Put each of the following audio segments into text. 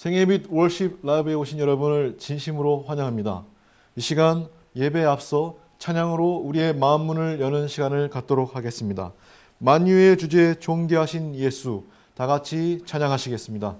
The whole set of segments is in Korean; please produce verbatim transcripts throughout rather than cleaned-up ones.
생애빛 월십 라이브에 오신 여러분을 진심으로 환영합니다. 이 시간 예배에 앞서 찬양으로 우리의 마음 문을 여는 시간을 갖도록 하겠습니다. 만유의 주제 존귀하신 예수, 다 같이 찬양하시겠습니다.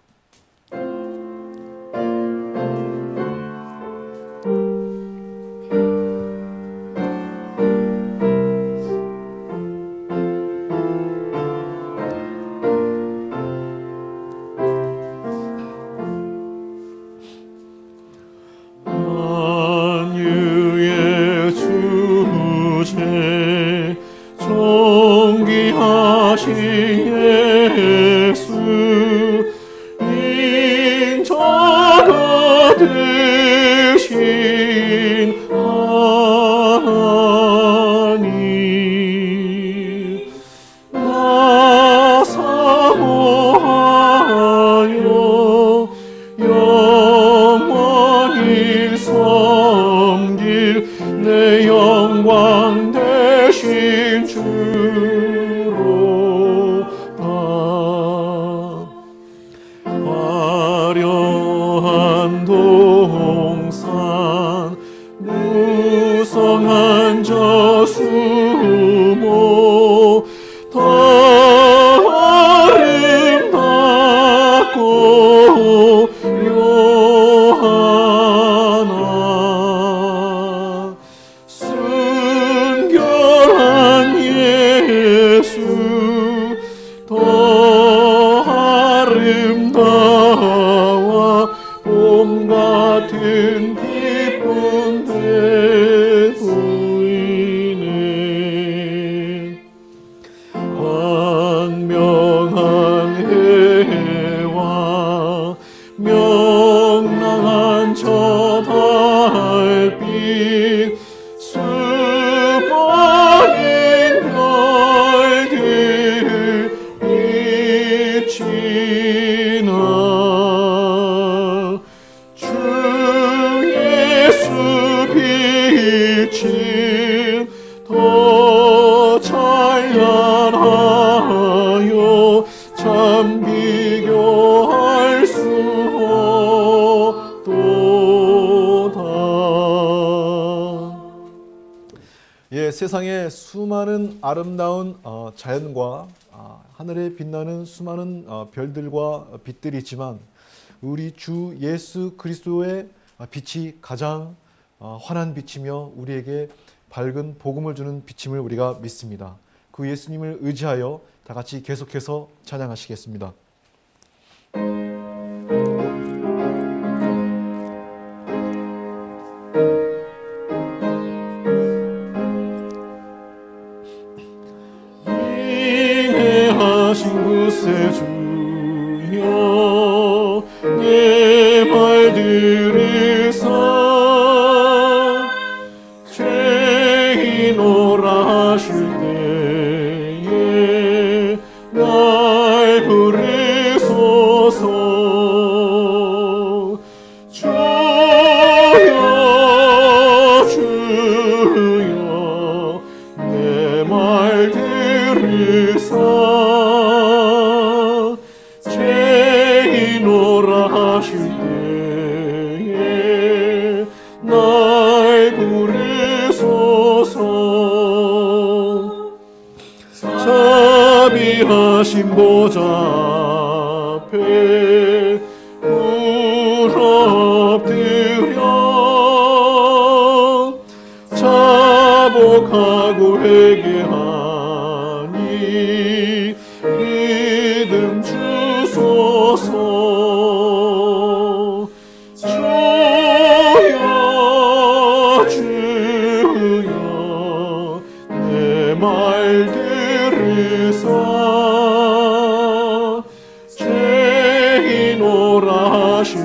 세상에 수많은 아름다운 자연과 하늘에 빛나는 수많은 별들과 빛들이 있지만 우리 주 예수 그리스도의 빛이 가장 환한 빛이며 우리에게 밝은 복음을 주는 빛임을 우리가 믿습니다. 그 예수님을 의지하여 다 같이 계속해서 찬양하시겠습니다. 주여 내 말 들으사 죄인오라 하실 때에 날 부르소서. 주여 주여 내 말 들으사 자비하신 보좌 앞에 엎드려 자복하고 회개하니 믿음 주소서. 주여 주여 내 말 들으사 죄인오라 하실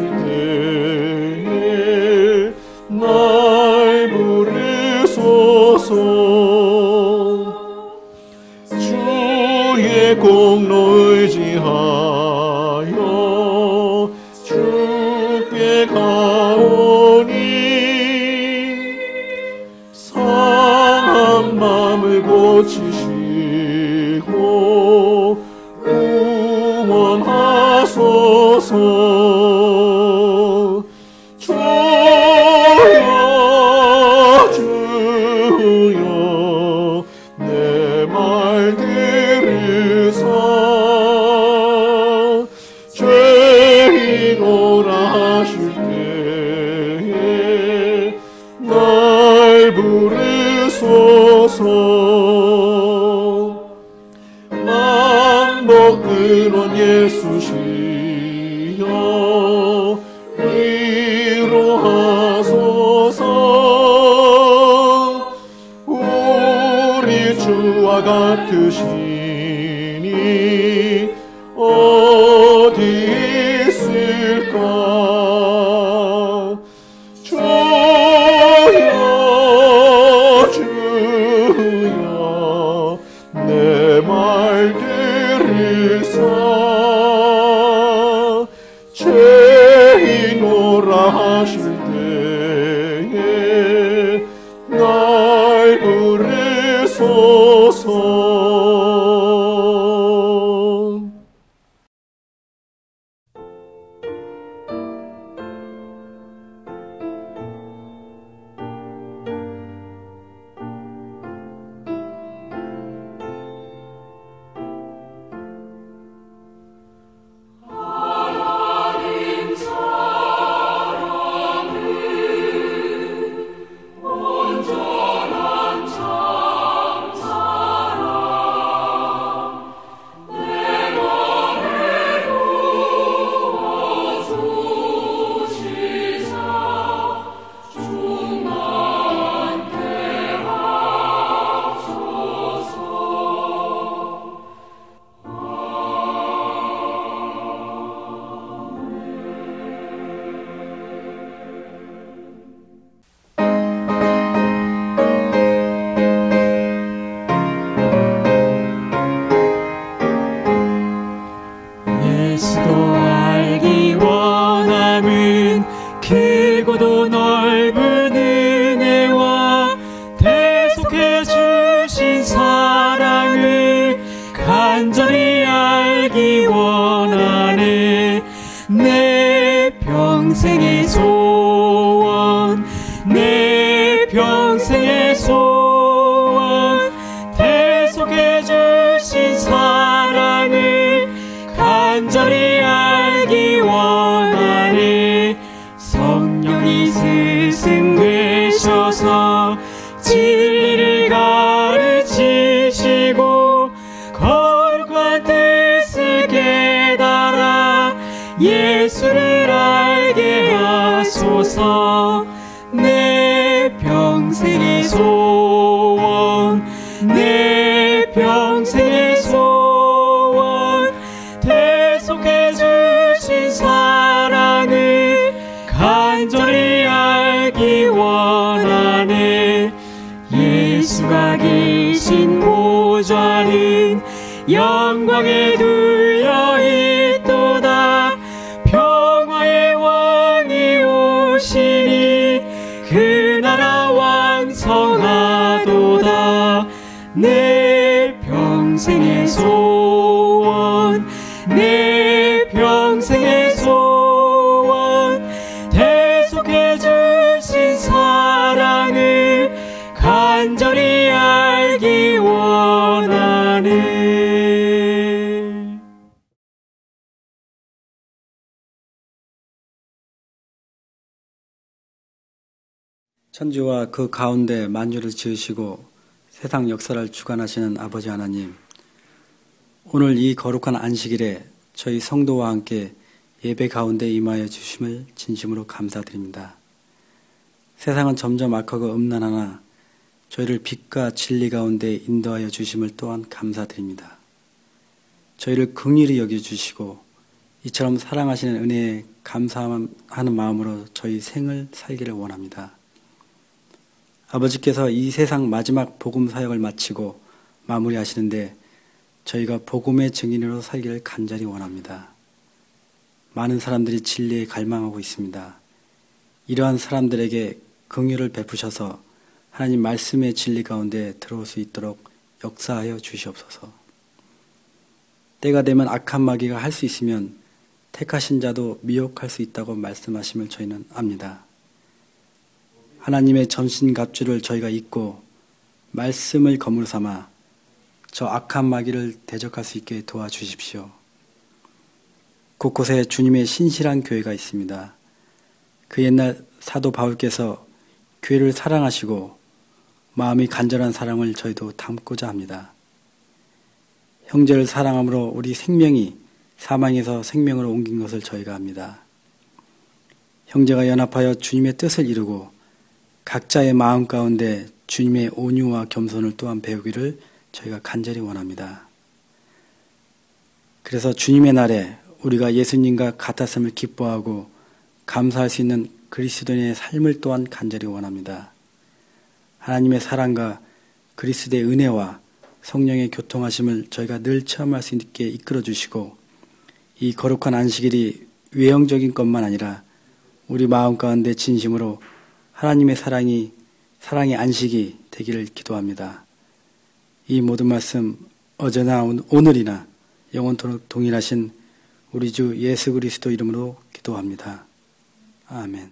때에 날 부르소서. 주의 공로 의지하여 주께 가오니 상한 마음을 고치시고 구원하소서. 날 부르소서. 만복 근원 예수시여 위로하소서. 우리 주와 같으시니 어디 있을까. 주여 주여 내 말 들으사 죄인오라 하실 때에 날 부르소서. 길고도 넓은 은혜와 대속해 주신 사랑을 간절히 알기 원하네. 내 평생의 소원, 내 평생의 소원, 대속해 주신 사랑을 간절히 알기 원하네. 성령이 스승되셔서 진리를 가르치시고 거룩한 뜻을 깨달아 예수를 알게 하소서. 내 평생의 소원, 내 평생의 소원, 대속해 주신 사랑을 간절히 알기 원하네. 예수가 계신 보좌는 영광에 둘려 있도다. 평화의 왕이 오시니 그 나라 왕성하도다. 내 평생의 소원, 내 평생의 소원, 대속해 주신 사랑을 간절히 알기 원하네. 천지와 그 가운데 만유를 지으시고 세상 역사를 주관하시는 아버지 하나님, 오늘 이 거룩한 안식일에 저희 성도와 함께 예배 가운데 임하여 주심을 진심으로 감사드립니다. 세상은 점점 악하고 음란하나 저희를 빛과 진리 가운데 인도하여 주심을 또한 감사드립니다. 저희를 긍휼히 여겨주시고 이처럼 사랑하시는 은혜에 감사하는 마음으로 저희 생을 살기를 원합니다. 아버지께서 이 세상 마지막 복음 사역을 마치고 마무리하시는데 저희가 복음의 증인으로 살기를 간절히 원합니다. 많은 사람들이 진리에 갈망하고 있습니다. 이러한 사람들에게 긍휼을 베푸셔서 하나님 말씀의 진리 가운데 들어올 수 있도록 역사하여 주시옵소서. 때가 되면 악한 마귀가 할 수 있으면 택하신 자도 미혹할 수 있다고 말씀하심을 저희는 압니다. 하나님의 전신갑주를 저희가 입고 말씀을 검으로 삼아 저 악한 마귀를 대적할 수 있게 도와주십시오. 곳곳에 주님의 신실한 교회가 있습니다. 그 옛날 사도 바울께서 교회를 사랑하시고 마음이 간절한 사랑을 저희도 담고자 합니다. 형제를 사랑함으로 우리 생명이 사망에서 생명으로 옮긴 것을 저희가 압니다. 형제가 연합하여 주님의 뜻을 이루고 각자의 마음 가운데 주님의 온유와 겸손을 또한 배우기를 저희가 간절히 원합니다. 그래서 주님의 날에 우리가 예수님과 같았음을 기뻐하고 감사할 수 있는 그리스도인의 삶을 또한 간절히 원합니다. 하나님의 사랑과 그리스도의 은혜와 성령의 교통하심을 저희가 늘 체험할 수 있게 이끌어 주시고 이 거룩한 안식일이 외형적인 것만 아니라 우리 마음 가운데 진심으로 하나님의 사랑이 사랑의 안식이 되기를 기도합니다. 이 모든 말씀 어제나 오늘이나 영원토록 동일하신 우리 주 예수 그리스도 이름으로 기도합니다. 아멘.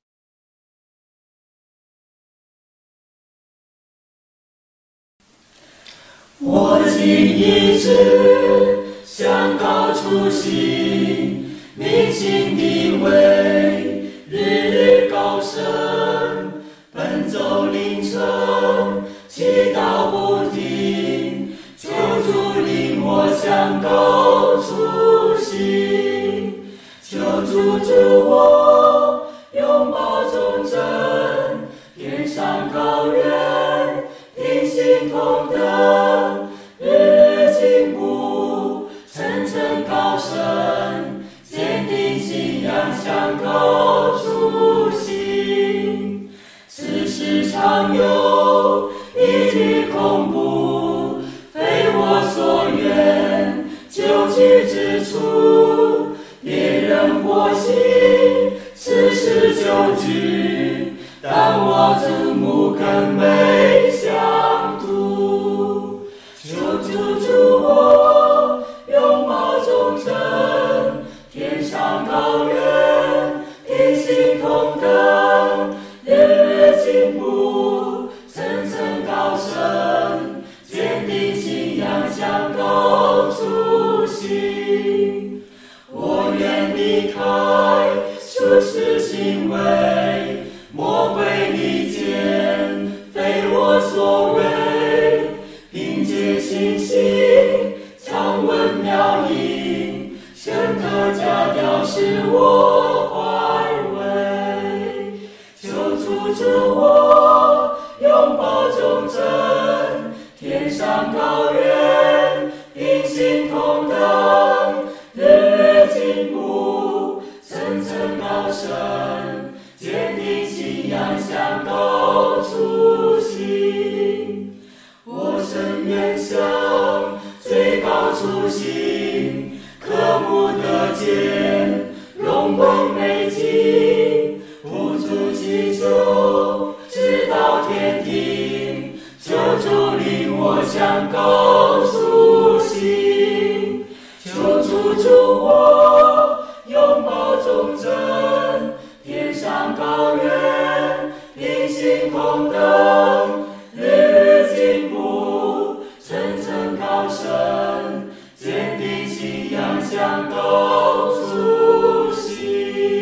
我今一直向高处行，明星的威，日日高升，奔走凌晨，祈祷不停，求主领我向高处行，求主助我拥抱忠贞，天上高远，平行同等，日日进步，层层高升，坚定信仰向高处行。此事常有，一句恐怖，非我所愿，救济之处，别人或喜，此事就惧，但我注目更没相图。求主助我拥抱忠贞，天上高远，平行同等，日日进步，层层高升，坚定信仰向高处行。我愿离开俗世行为，魔鬼利剑，非我所为，凭借信心，常闻妙音，深刻家调使我怀慰。求主助我拥抱忠贞，天上高远，平行同等，日日进步，层层高升，坚定信仰向高处行。我深愿向最高处行，渴慕得见荣光美景，不住祈求直到天庭，求主领我向高处行。求主助我拥抱忠贞，天上高远，平行同等，日日进步，层层高升，坚定信仰向高处行。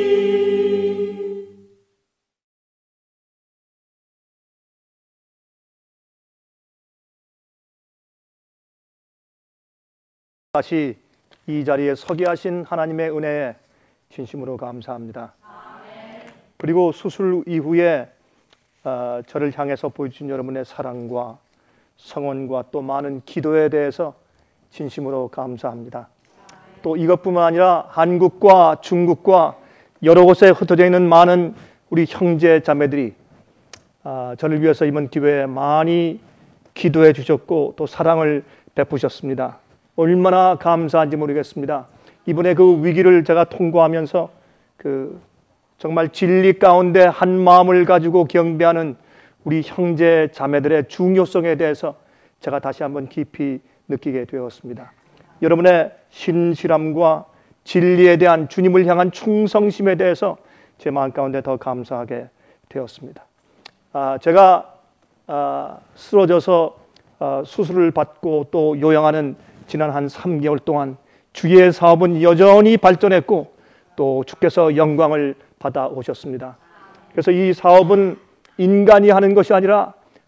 다시 이 자리에 서게 하신 하나님의 은혜에 진심으로 감사합니다. 그리고 수술 이후에 어, 저를 향해서 보여주신 여러분의 사랑과 성원과 또 많은 기도에 대해서 진심으로 감사합니다. 또 이것뿐만 아니라 한국과 중국과 여러 곳에 흩어져 있는 많은 우리 형제 자매들이 어, 저를 위해서 이번 기회에 많이 기도해 주셨고 또 사랑을 베푸셨습니다. 얼마나 감사한지 모르겠습니다. 이번에 그 위기를 제가 통과하면서 그 정말 진리 가운데 한 마음을 가지고 경배하는 우리 형제 자매들의 중요성에 대해서 제가 다시 한번 깊이 느끼게 되었습니다. 여러분의 신실함과 진리에 대한 주님을 향한 충성심에 대해서 제 마음 가운데 더 감사하게 되었습니다. 아, 제가 아, 쓰러져서 아, 수술을 받고 또 요양하는 지난 한 삼 개월 동안 주의 사업은 여전히 발전했고 또 주께서 영광을 받아 오셨습니다. 그래서 이 사업은 인간이 하는 것이 아니라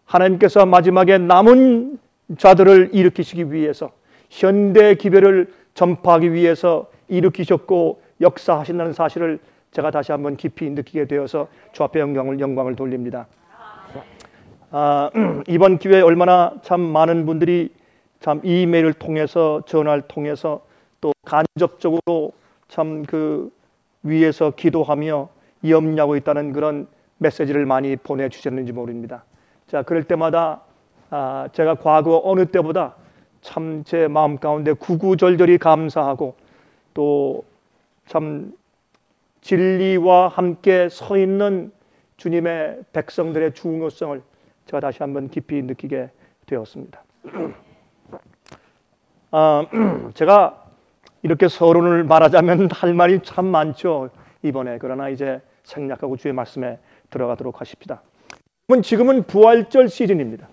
하나님께서 마지막에 남은 자들을 일으키시기 위해서 현대 기별을 전파하기 위해서 일으키셨고 역사하신다는 사실을 제가 다시 한번 깊이 느끼게 되어서 주 앞에 영광을, 영광을 돌립니다. 아, 이번 기회에 얼마나 참 많은 분들이 참 이메일을 통해서 전화를 통해서 또 간접적으로 참 그 위에서 기도하며 염려하고 있다는 그런 메시지를 많이 보내주셨는지 모릅니다. 자, 그럴 때마다 아, 제가 과거 어느 때보다 참 제 마음 가운데 구구절절히 감사하고 또 참 진리와 함께 서 있는 주님의 백성들의 중요성을 제가 다시 한번 깊이 느끼게 되었습니다. 아, 제가 이렇게 서론을 말하자면 할 말이 참 많죠, 이번에. 그러나 이제 생략하고 주의 말씀에 들어가도록 하십시다. 지금은 부활절 시즌입니다.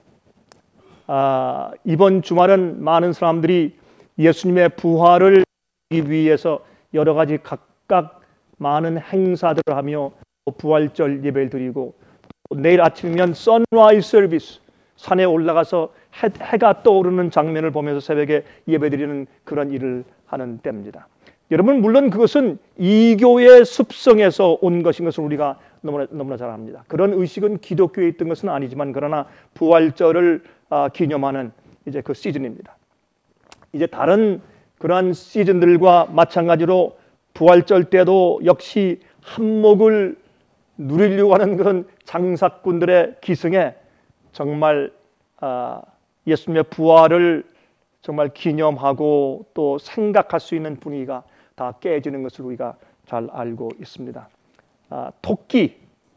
아, 이번 주말은 많은 사람들이 예수님의 부활을 하기 위해서 여러 가지 각각 많은 행사들을 하며 부활절 예배를 드리고, 내일 아침이면 선라이즈 서비스, 산에 올라가서 해, 해가 떠오르는 장면을 보면서 새벽에 예배드리는 그런 일을 하는 때입니다. 여러분, 물론 그것은 이교의 습성에서 온 것인 것을 우리가 너무나, 너무나 잘 압니다. 그런 의식은 기독교에 있던 것은 아니지만, 그러나 부활절을 아, 기념하는 이제 그 시즌입니다. 이제 다른 그러한 시즌들과 마찬가지로 부활절 때도 역시 한몫을 누리려고 하는 그런 장사꾼들의 기승에 정말 아, 예수님의 부활을 정말 기념하고 또 생각할 수 있는 분위기가 다 깨지는 것을 우리가 잘 알고 있습니다. 아, 토끼,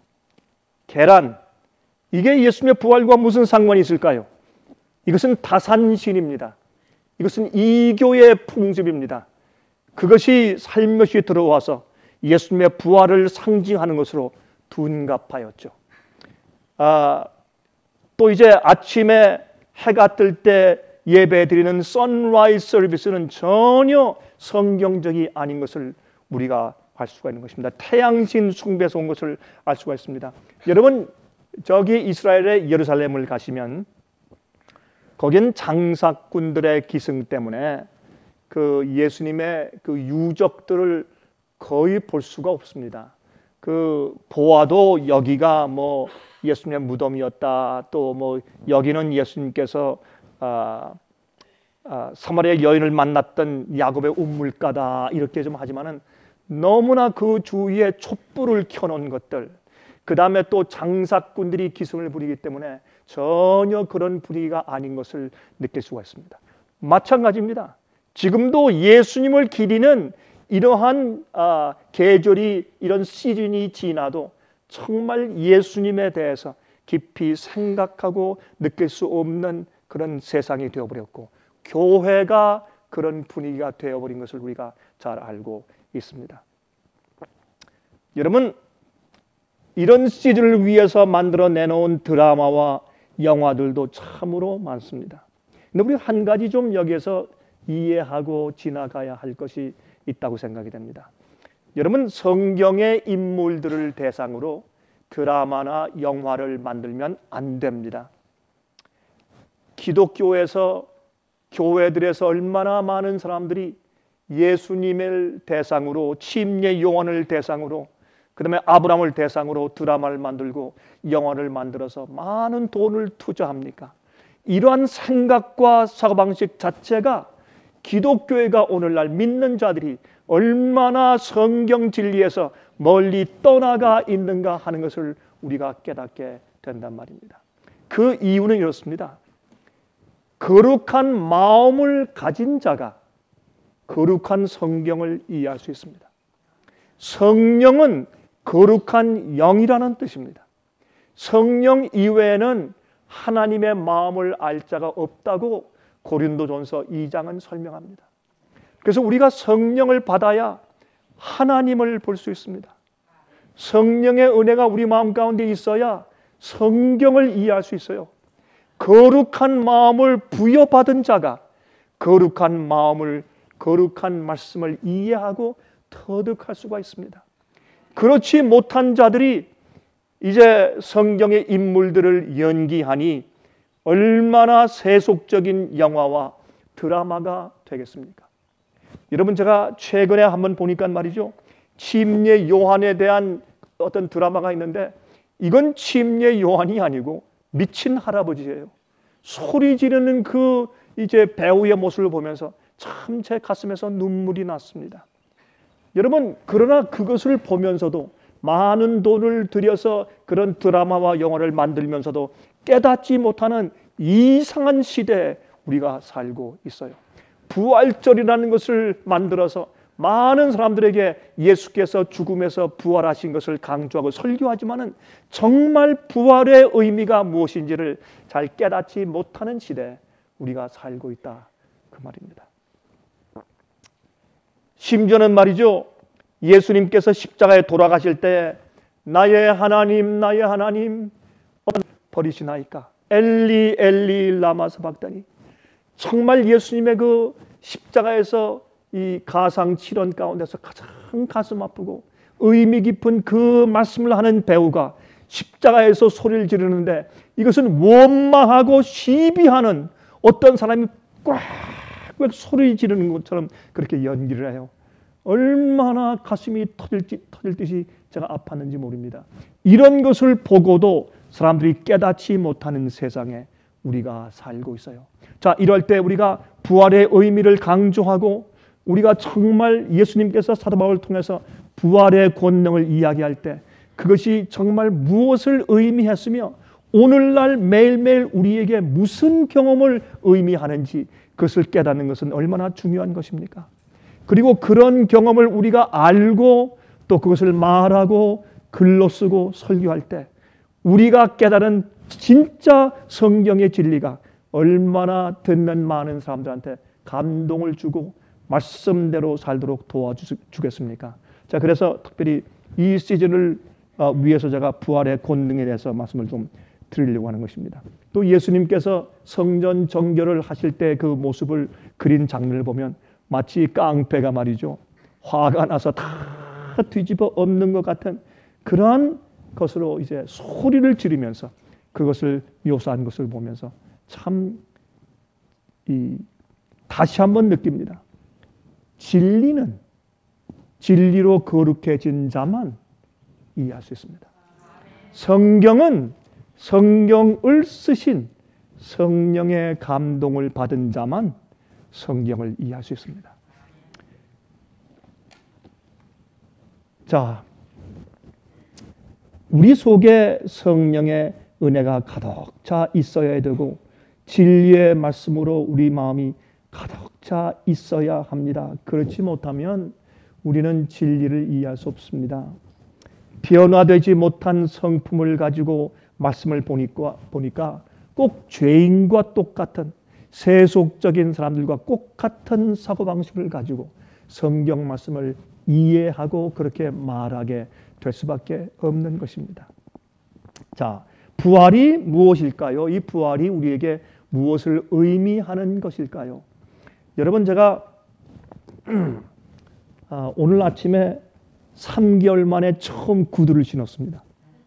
계란, 이게 예수님의 부활과 무슨 상관이 있을까요? 이것은 다산신입니다. 이것은 이교의 풍습입니다. 그것이 살며시 들어와서 예수님의 부활을 상징하는 것으로 둔갑하였죠. 아, 또 이제 아침에 해가 뜰 때 예배드리는 선라이즈 서비스는 전혀 성경적이 아닌 것을 우리가 알 수가 있는 것입니다. 태양신 숭배에서 온 것을 알 수가 있습니다. 여러분, 저기 이스라엘의 예루살렘을 가시면 거긴 장사꾼들의 기승 때문에 그 예수님의 그 유적들을 거의 볼 수가 없습니다. 그 보아도 여기가 뭐 예수님의 무덤이었다, 또 뭐 여기는 예수님께서 아, 아, 사마리아 여인을 만났던 야곱의 우물가다, 이렇게 좀 하지만은 너무나 그 주위에 촛불을 켜놓은 것들, 그 다음에 또 장사꾼들이 기승을 부리기 때문에 전혀 그런 분위기가 아닌 것을 느낄 수가 있습니다. 마찬가지입니다. 지금도 예수님을 기리는 이러한 아, 계절이, 이런 시즌이 지나도 정말 예수님에 대해서 깊이 생각하고 느낄 수 없는 그런 세상이 되어버렸고, 교회가 그런 분위기가 되어버린 것을 우리가 잘 알고 있습니다. 여러분, 이런 시즌을 위해서 만들어 내놓은 드라마와 영화들도 참으로 많습니다. 근데 우리 한 가지 좀 여기에서 이해하고 지나가야 할 것이 있다고 생각이 됩니다. 여러분, 성경의 인물들을 대상으로 드라마나 영화를 만들면 안 됩니다. 기독교에서, 교회들에서 얼마나 많은 사람들이 예수님을 대상으로, 침례 요한을 대상으로, 그 다음에 아브라함을 대상으로 드라마를 만들고 영화를 만들어서 많은 돈을 투자합니까? 이러한 생각과 사고방식 자체가 기독교회가 오늘날 믿는 자들이 얼마나 성경 진리에서 멀리 떠나가 있는가 하는 것을 우리가 깨닫게 된단 말입니다. 그 이유는 이렇습니다. 거룩한 마음을 가진 자가 거룩한 성경을 이해할 수 있습니다. 성령은 거룩한 영이라는 뜻입니다. 성령 이외에는 하나님의 마음을 알 자가 없다고 고린도전서 이 장은 설명합니다. 그래서 우리가 성령을 받아야 하나님을 볼 수 있습니다. 성령의 은혜가 우리 마음 가운데 있어야 성경을 이해할 수 있어요. 거룩한 마음을 부여받은 자가 거룩한 마음을, 거룩한 말씀을 이해하고 터득할 수가 있습니다. 그렇지 못한 자들이 이제 성경의 인물들을 연기하니 얼마나 세속적인 영화와 드라마가 되겠습니까? 여러분, 제가 최근에 한번 보니까 말이죠, 침례 요한에 대한 어떤 드라마가 있는데 이건 침례 요한이 아니고 미친 할아버지예요. 소리 지르는 그 이제 배우의 모습을 보면서 참 제 가슴에서 눈물이 났습니다. 여러분, 그러나 그것을 보면서도 많은 돈을 들여서 그런 드라마와 영화를 만들면서도 깨닫지 못하는 이상한 시대에 우리가 살고 있어요. 부활절이라는 것을 만들어서 많은 사람들에게 예수께서 죽음에서 부활하신 것을 강조하고 설교하지만은 정말 부활의 의미가 무엇인지를 잘 깨닫지 못하는 시대에 우리가 살고 있다, 그 말입니다. 심지어는 말이죠, 예수님께서 십자가에 돌아가실 때 나의 하나님 나의 하나님 버리시나이까, 엘리 엘리 라마 사박다니, 정말 예수님의 그 십자가에서 이 가상 치런 가운데서 가장 가슴 아프고 의미 깊은 그 말씀을 하는 배우가 십자가에서 소리를 지르는데 이것은 원망하고 시비하는 어떤 사람이 꽉꽉 소리 지르는 것처럼 그렇게 연기를 해요. 얼마나 가슴이 터질지, 터질 듯이 제가 아팠는지 모릅니다. 이런 것을 보고도 사람들이 깨닫지 못하는 세상에 우리가 살고 있어요. 자, 이럴 때 우리가 부활의 의미를 강조하고 우리가 정말 예수님께서 사도 바울을 통해서 부활의 권능을 이야기할 때 그것이 정말 무엇을 의미했으며 오늘날 매일매일 우리에게 무슨 경험을 의미하는지 그것을 깨닫는 것은 얼마나 중요한 것입니까? 그리고 그런 경험을 우리가 알고 또 그것을 말하고 글로 쓰고 설교할 때 우리가 깨달은 진짜 성경의 진리가 얼마나 듣는 많은 사람들한테 감동을 주고 말씀대로 살도록 도와주겠습니까? 자, 그래서 특별히 이 시즌을 위해서 제가 부활의 권능에 대해서 말씀을 좀 드리려고 하는 것입니다. 또 예수님께서 성전 정결을 하실 때 그 모습을 그린 장면을 보면 마치 깡패가 말이죠, 화가 나서 다 뒤집어 엎는 것 같은 그러한 것으로 이제 소리를 지르면서 그것을 묘사한 것을 보면서 참 이 다시 한번 느낍니다. 진리는 진리로 거룩해진 자만 이해할 수 있습니다. 성경은 성경을 쓰신 성령의 감동을 받은 자만 성경을 이해할 수 있습니다. 자, 우리 속에 성령의 은혜가 가득 차 있어야 되고 진리의 말씀으로 우리 마음이 가득 차 있어야 합니다. 그렇지 못하면 우리는 진리를 이해할 수 없습니다. 변화되지 못한 성품을 가지고 말씀을 보니까, 보니까 꼭 죄인과 똑같은 세속적인 사람들과 꼭 같은 사고방식을 가지고 성경 말씀을 이해하고 그렇게 말하게 될 수밖에 없는 것입니다. 자, 부활이 무엇일까요? 이 부활이 우리에게 무엇을 의미하는 것일까요? 여러분, 제가 오늘 아침에 삼 개월 만에 처음 구두를 신었습니다.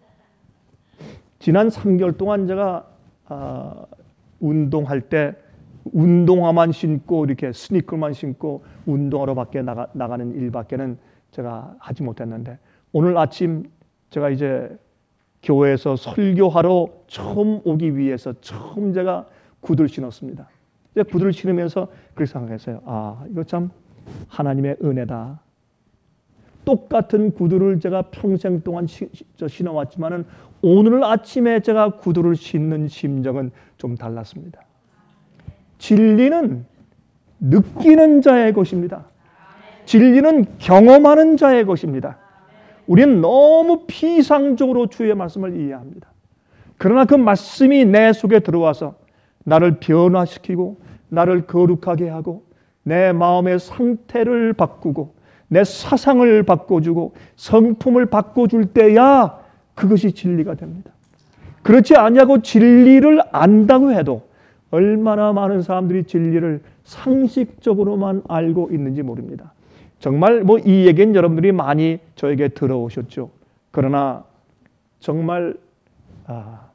지난 삼 개월 동안 제가 아, 운동할 때 운동화만 신고 이렇게 스니커만 신고 운동하러 밖에 나가, 나가는 일밖에는 제가 하지 못했는데 오늘 아침 제가 이제 교회에서 설교하러 처음 오기 위해서 처음 제가 구두를 신었습니다. 구두를 신으면서 그렇게 생각했어요. 아, 이거 참 하나님의 은혜다. 똑같은 구두를 제가 평생 동안 시, 신어왔지만은 오늘 아침에 제가 구두를 신는 심정은 좀 달랐습니다. 진리는 느끼는 자의 것입니다. 진리는 경험하는 자의 것입니다. 우리는 너무 피상적으로 주의 말씀을 이해합니다. 그러나 그 말씀이 내 속에 들어와서 나를 변화시키고 나를 거룩하게 하고 내 마음의 상태를 바꾸고 내 사상을 바꿔주고 성품을 바꿔줄 때야 그것이 진리가 됩니다. 그렇지 아니하고 진리를 안다고 해도 얼마나 많은 사람들이 진리를 상식적으로만 알고 있는지 모릅니다. 정말 뭐 이 얘기는 여러분들이 많이 저에게 들어오셨죠. 그러나 정말 아,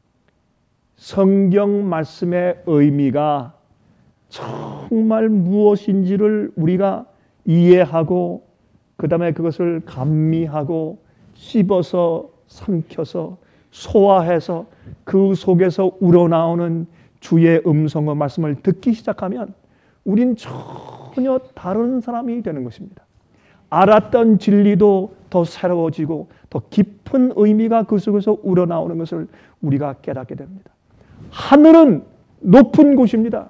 성경 말씀의 의미가 정말 무엇인지를 우리가 이해하고 그 다음에 그것을 감미하고 씹어서 삼켜서 소화해서 그 속에서 우러나오는 주의 음성의 말씀을 듣기 시작하면 우린 전혀 다른 사람이 되는 것입니다. 알았던 진리도 더 새로워지고 더 깊은 의미가 그 속에서 우러나오는 것을 우리가 깨닫게 됩니다. 하늘은 높은 곳입니다.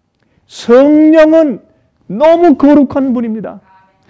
성령은 너무 거룩한 분입니다.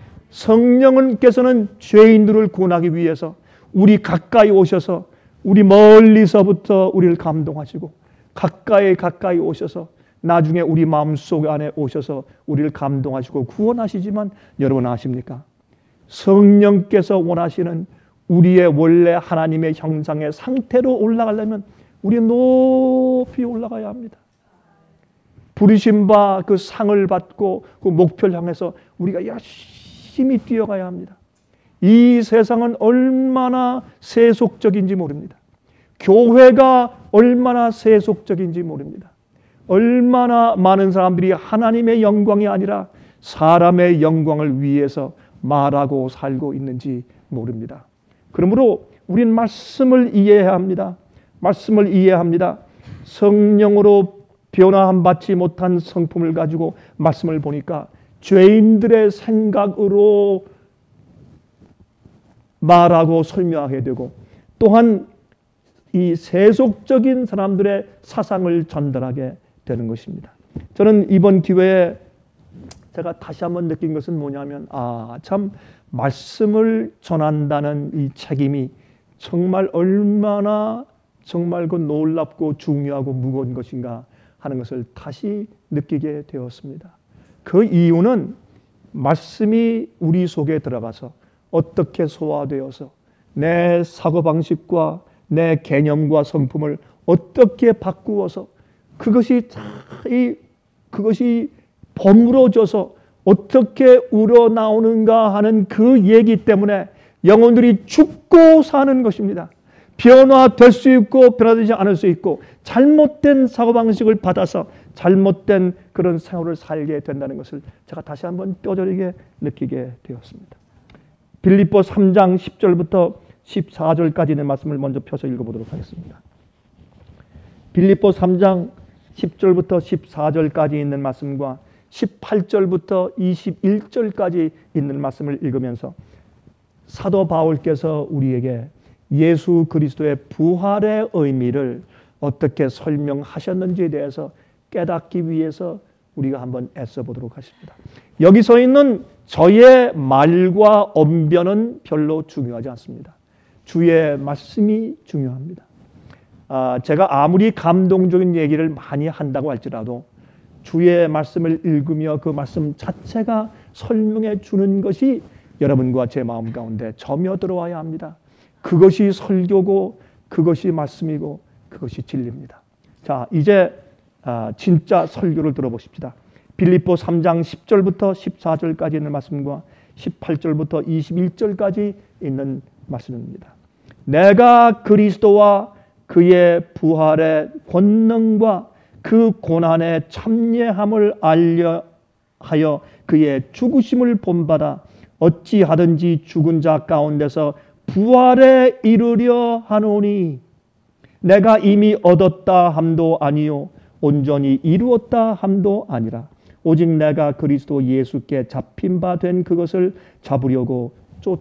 성령께서는 죄인들을 구원하기 위해서 우리 가까이 오셔서 우리 멀리서부터 우리를 감동하시고 가까이 가까이 오셔서 나중에 우리 마음속 안에 오셔서 우리를 감동하시고 구원하시지만 여러분 아십니까? 성령께서 원하시는 우리의 원래 하나님의 형상의 상태로 올라가려면 우리 높이 올라가야 합니다. 부르심 바 그 상을 받고 그 목표를 향해서 우리가 열심히 뛰어가야 합니다. 이 세상은 얼마나 세속적인지 모릅니다. 교회가 얼마나 세속적인지 모릅니다. 얼마나 많은 사람들이 하나님의 영광이 아니라 사람의 영광을 위해서 말하고 살고 있는지 모릅니다. 그러므로 우리는 말씀을 이해해야 합니다. 말씀을 이해합니다. 성령으로 변화함 받지 못한 성품을 가지고 말씀을 보니까 죄인들의 생각으로 말하고 설명하게 되고 또한 이 세속적인 사람들의 사상을 전달하게 되는 것입니다. 저는 이번 기회에 제가 다시 한번 느낀 것은 뭐냐면 아, 참 말씀을 전한다는 이 책임이 정말 얼마나 정말 그 놀랍고 중요하고 무거운 것인가 하는 것을 다시 느끼게 되었습니다. 그 이유는 말씀이 우리 속에 들어가서 어떻게 소화되어서 내 사고방식과 내 개념과 성품을 어떻게 바꾸어서 그것이 이 그것이 버무러져서 어떻게 우러나오는가 하는 그 얘기 때문에 영혼들이 죽고 사는 것입니다. 변화될 수 있고 변화되지 않을 수 있고 잘못된 사고방식을 받아서 잘못된 그런 생활을 살게 된다는 것을 제가 다시 한번 뼈저리게 느끼게 되었습니다. 빌립보 삼 장 십 절부터 십사 절까지 있는 말씀을 먼저 펴서 읽어보도록 하겠습니다. 빌립보 삼 장 십 절부터 십사 절까지 있는 말씀과 십팔 절부터 이십일 절까지 있는 말씀을 읽으면서 사도 바울께서 우리에게 예수 그리스도의 부활의 의미를 어떻게 설명하셨는지에 대해서 깨닫기 위해서 우리가 한번 애써 보도록 하십니다. 여기서 있는 저의 말과 언변은 별로 중요하지 않습니다. 주의 말씀이 중요합니다. 아, 제가 아무리 감동적인 얘기를 많이 한다고 할지라도 주의 말씀을 읽으며 그 말씀 자체가 설명해 주는 것이 여러분과 제 마음 가운데 점여들어와야 합니다. 그것이 설교고 그것이 말씀이고 그것이 진리입니다. 자, 이제 아, 진짜 설교를 들어보십시다. 빌립보 삼 장 십 절부터 십사 절까지 있는 말씀과 십팔 절부터 이십일 절까지 있는 말씀입니다. 내가 그리스도와 그의 부활의 권능과 그 고난의 참여함을 알려 하여 그의 죽으심을 본받아 어찌하든지 죽은 자 가운데서 부활에 이르려 하노니 내가 이미 얻었다 함도 아니요 온전히 이루었다 함도 아니라 오직 내가 그리스도 예수께 잡힌 바 된 그것을 잡으려고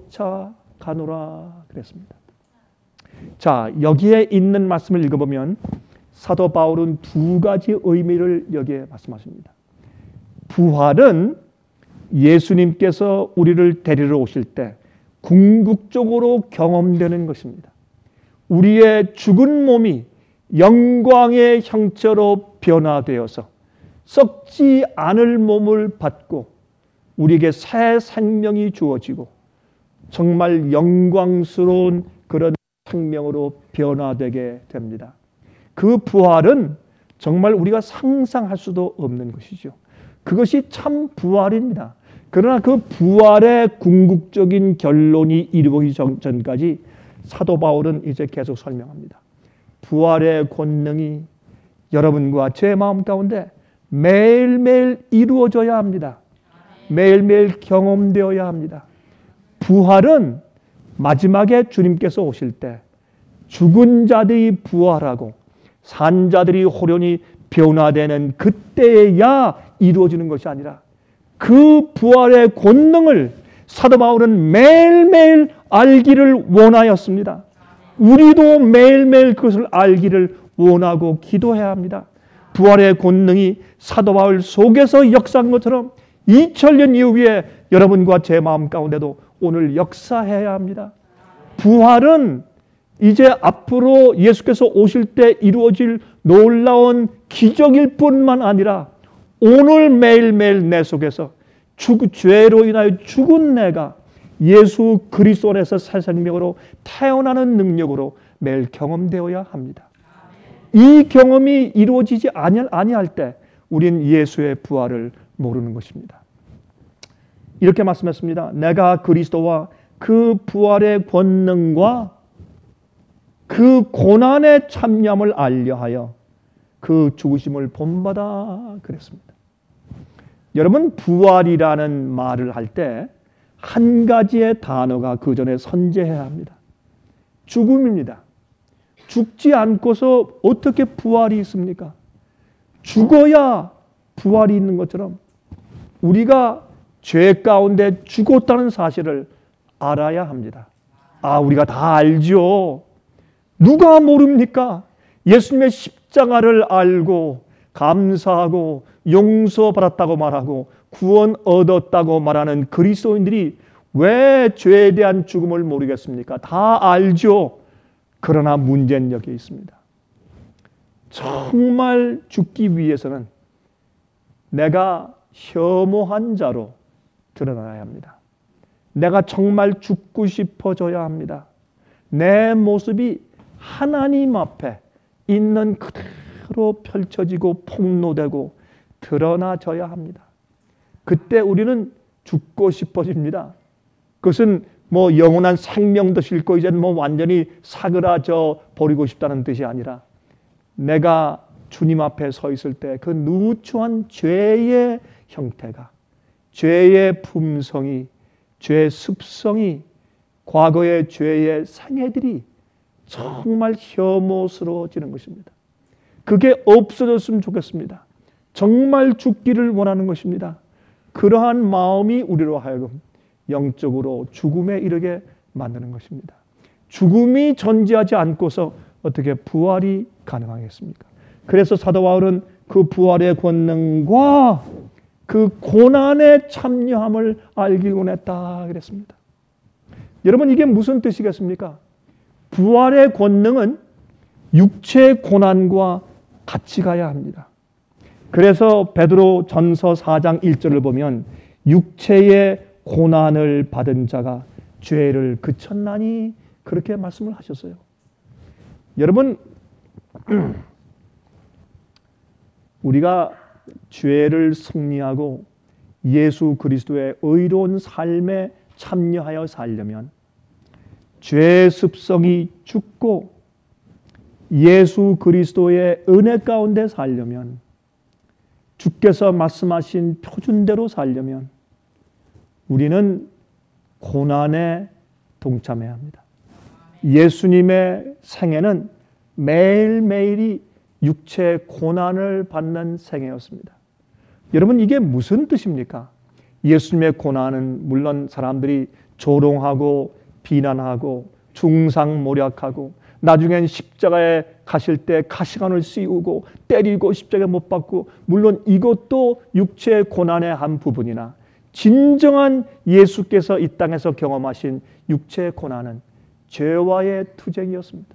쫓아가노라 그랬습니다. 자, 여기에 있는 말씀을 읽어보면 사도 바울은 두 가지 의미를 여기에 말씀하십니다. 부활은 예수님께서 우리를 데리러 오실 때 궁극적으로 경험되는 것입니다. 우리의 죽은 몸이 영광의 형체로 변화되어서 썩지 않을 몸을 받고 우리에게 새 생명이 주어지고 정말 영광스러운 그런 생명으로 변화되게 됩니다. 그 부활은 정말 우리가 상상할 수도 없는 것이죠. 그것이 참 부활입니다. 그러나 그 부활의 궁극적인 결론이 이루어지기 전까지 사도 바울은 이제 계속 설명합니다. 부활의 권능이 여러분과 제 마음 가운데 매일매일 이루어져야 합니다. 매일매일 경험되어야 합니다. 부활은 마지막에 주님께서 오실 때 죽은 자들이 부활하고 산 자들이 호련히 변화되는 그때야 이루어지는 것이 아니라 그 부활의 권능을 사도 바울은 매일매일 알기를 원하였습니다. 우리도 매일매일 그것을 알기를 원하고 기도해야 합니다. 부활의 권능이 사도 바울 속에서 역사한 것처럼 이천 년 이후에 여러분과 제 마음 가운데도 오늘 역사해야 합니다. 부활은 이제 앞으로 예수께서 오실 때 이루어질 놀라운 기적일 뿐만 아니라 오늘 매일매일 내 속에서 죽, 죄로 인하여 죽은 내가 예수 그리스도 안에서 새 생명으로 태어나는 능력으로 매일 경험되어야 합니다. 이 경험이 이루어지지 아니할 때 우린 예수의 부활을 모르는 것입니다. 이렇게 말씀했습니다. 내가 그리스도와 그 부활의 권능과 그 고난의 참념을 알려하여 그 죽으심을 본받아 그랬습니다. 여러분, 부활이라는 말을 할 때 한 가지의 단어가 그 전에 선제해야 합니다. 죽음입니다. 죽지 않고서 어떻게 부활이 있습니까? 죽어야 부활이 있는 것처럼 우리가 죄 가운데 죽었다는 사실을 알아야 합니다. 아, 우리가 다 알죠. 누가 모릅니까? 예수님의 십자가를 알고 감사하고 용서받았다고 말하고 구원 얻었다고 말하는 그리스도인들이 왜 죄에 대한 죽음을 모르겠습니까? 다 알죠. 그러나 문제는 여기에 있습니다. 정말 죽기 위해서는 내가 혐오한 자로 드러나야 합니다. 내가 정말 죽고 싶어져야 합니다. 내 모습이 하나님 앞에 있는 그대로 펼쳐지고 폭로되고 드러나져야 합니다. 그때 우리는 죽고 싶어집니다. 그것은 뭐 영원한 생명도 싫고 이제 뭐 완전히 사그라져 버리고 싶다는 뜻이 아니라 내가 주님 앞에 서 있을 때 그 누추한 죄의 형태가, 죄의 품성이, 죄의 습성이, 과거의 죄의 생애들이 정말 혐오스러워지는 것입니다. 그게 없어졌으면 좋겠습니다. 정말 죽기를 원하는 것입니다. 그러한 마음이 우리로 하여금 영적으로 죽음에 이르게 만드는 것입니다. 죽음이 존재하지 않고서 어떻게 부활이 가능하겠습니까? 그래서 사도 바울은 그 부활의 권능과 그 고난의 참여함을 알길 원했다 그랬습니다. 여러분, 이게 무슨 뜻이겠습니까? 부활의 권능은 육체의 고난과 같이 가야 합니다. 그래서 베드로 전서 사 장 일 절을 보면 육체의 고난을 받은 자가 죄를 그쳤나니 그렇게 말씀을 하셨어요. 여러분, 우리가 죄를 승리하고 예수 그리스도의 의로운 삶에 참여하여 살려면 죄의 습성이 죽고 예수 그리스도의 은혜 가운데 살려면, 주께서 말씀하신 표준대로 살려면 우리는 고난에 동참해야 합니다. 예수님의 생애는 매일매일이 육체의 고난을 받는 생애였습니다. 여러분, 이게 무슨 뜻입니까? 예수님의 고난은 물론 사람들이 조롱하고 비난하고 중상모략하고 나중엔 십자가에 가실 때 가시관을 씌우고 때리고 십자가에 못 박고, 물론 이것도 육체의 고난의 한 부분이나 진정한 예수께서 이 땅에서 경험하신 육체의 고난은 죄와의 투쟁이었습니다.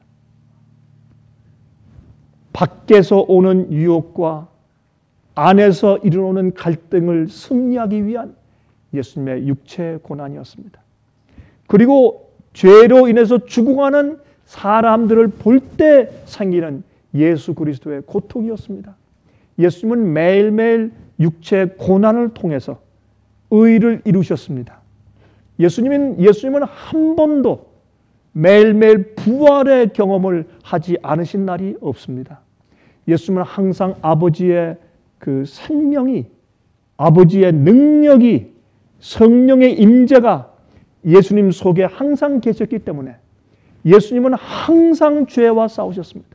밖에서 오는 유혹과 안에서 일어나는 갈등을 승리하기 위한 예수님의 육체의 고난이었습니다. 그리고 죄로 인해서 죽어가는 사람들을 볼 때 생기는 예수 그리스도의 고통이었습니다. 예수님은 매일매일 육체의 고난을 통해서 의를 이루셨습니다. 예수님은, 예수님은 한 번도 매일매일 부활의 경험을 하지 않으신 날이 없습니다. 예수님은 항상 아버지의 그 생명이, 아버지의 능력이, 성령의 임재가 예수님 속에 항상 계셨기 때문에 예수님은 항상 죄와 싸우셨습니다.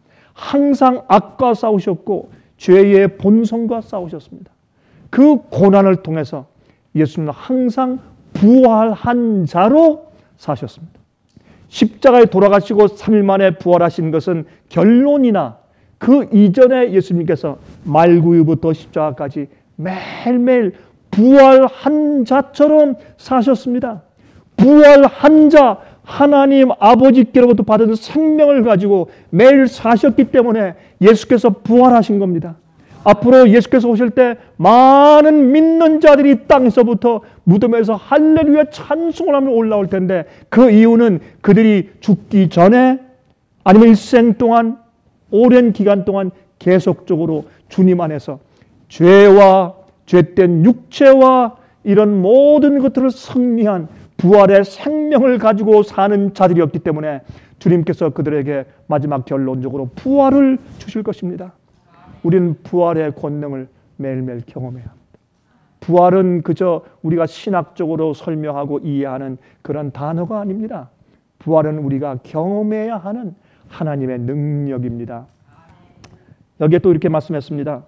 항상 악과 싸우셨고 죄의 본성과 싸우셨습니다. 그 고난을 통해서 예수님은 항상 부활한 자로 사셨습니다. 십자가에 돌아가시고 삼 일 만에 부활하신 것은 결론이나 그 이전에 예수님께서 말구유부터 십자가까지 매일매일 부활한 자처럼 사셨습니다. 부활한 자, 하나님 아버지께로부터 받은 생명을 가지고 매일 사셨기 때문에 예수께서 부활하신 겁니다. 앞으로 예수께서 오실 때 많은 믿는 자들이 땅에서부터 무덤에서 할렐루야 찬송을 하며 올라올 텐데, 그 이유는 그들이 죽기 전에 아니면 일생 동안, 오랜 기간 동안 계속적으로 주님 안에서 죄와 죄된 육체와 이런 모든 것들을 승리한 부활의 생명을 가지고 사는 자들이었기 때문에 주님께서 그들에게 마지막 결론적으로 부활을 주실 것입니다. 우리는 부활의 권능을 매일매일 경험해야 합니다. 부활은 그저 우리가 신학적으로 설명하고 이해하는 그런 단어가 아닙니다. 부활은 우리가 경험해야 하는 하나님의 능력입니다. 여기에 또 이렇게 말씀했습니다.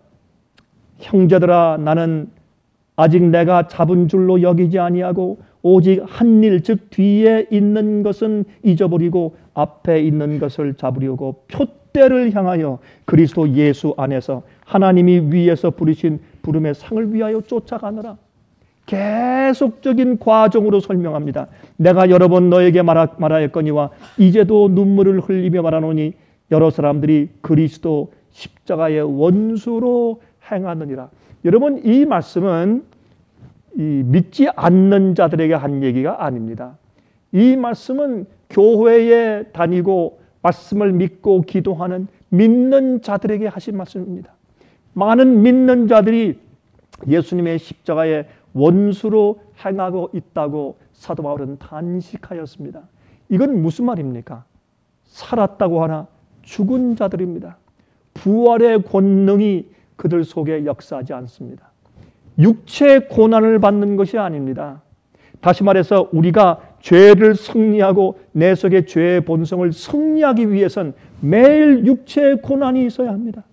형제들아, 나는 아직 내가 잡은 줄로 여기지 아니하고 오직 한 일, 즉 뒤에 있는 것은 잊어버리고 앞에 있는 것을 잡으려고 표대를 향하여 그리스도 예수 안에서 하나님이 위에서 부르신 부름의 상을 위하여 쫓아가느라. 계속적인 과정으로 설명합니다. 내가 여러 번 너에게 말하, 말하였거니와 이제도 눈물을 흘리며 말하노니 여러 사람들이 그리스도 십자가의 원수로 행하느니라. 여러분, 이 말씀은 이 믿지 않는 자들에게 한 얘기가 아닙니다. 이 말씀은 교회에 다니고 말씀을 믿고 기도하는 믿는 자들에게 하신 말씀입니다. 많은 믿는 자들이 예수님의 십자가의 원수로 행하고 있다고 사도 바울은 단식하였습니다. 이건 무슨 말입니까? 살았다고 하나 죽은 자들입니다. 부활의 권능이 그들 속에 역사하지 않습니다. 육체의 고난을 받는 것이 아닙니다. 다시 말해서 우리가 죄를 승리하고 내 속의 죄의 본성을 승리하기 위해선 매일 육체의 고난이 있어야 합니다.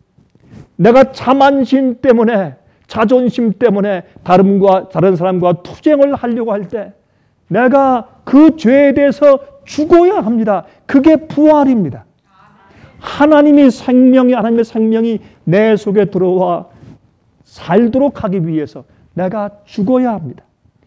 내가 자만심 때문에, 자존심 때문에 다른과, 다른 사람과 투쟁을 하려고 할 때 내가 그 죄에 대해서 죽어야 합니다. 그게 부활입니다. 하나님이 생명이, 하나님의 생명이 내 속에 들어와 살도록 하기 위해서 내가 죽어야 합니다.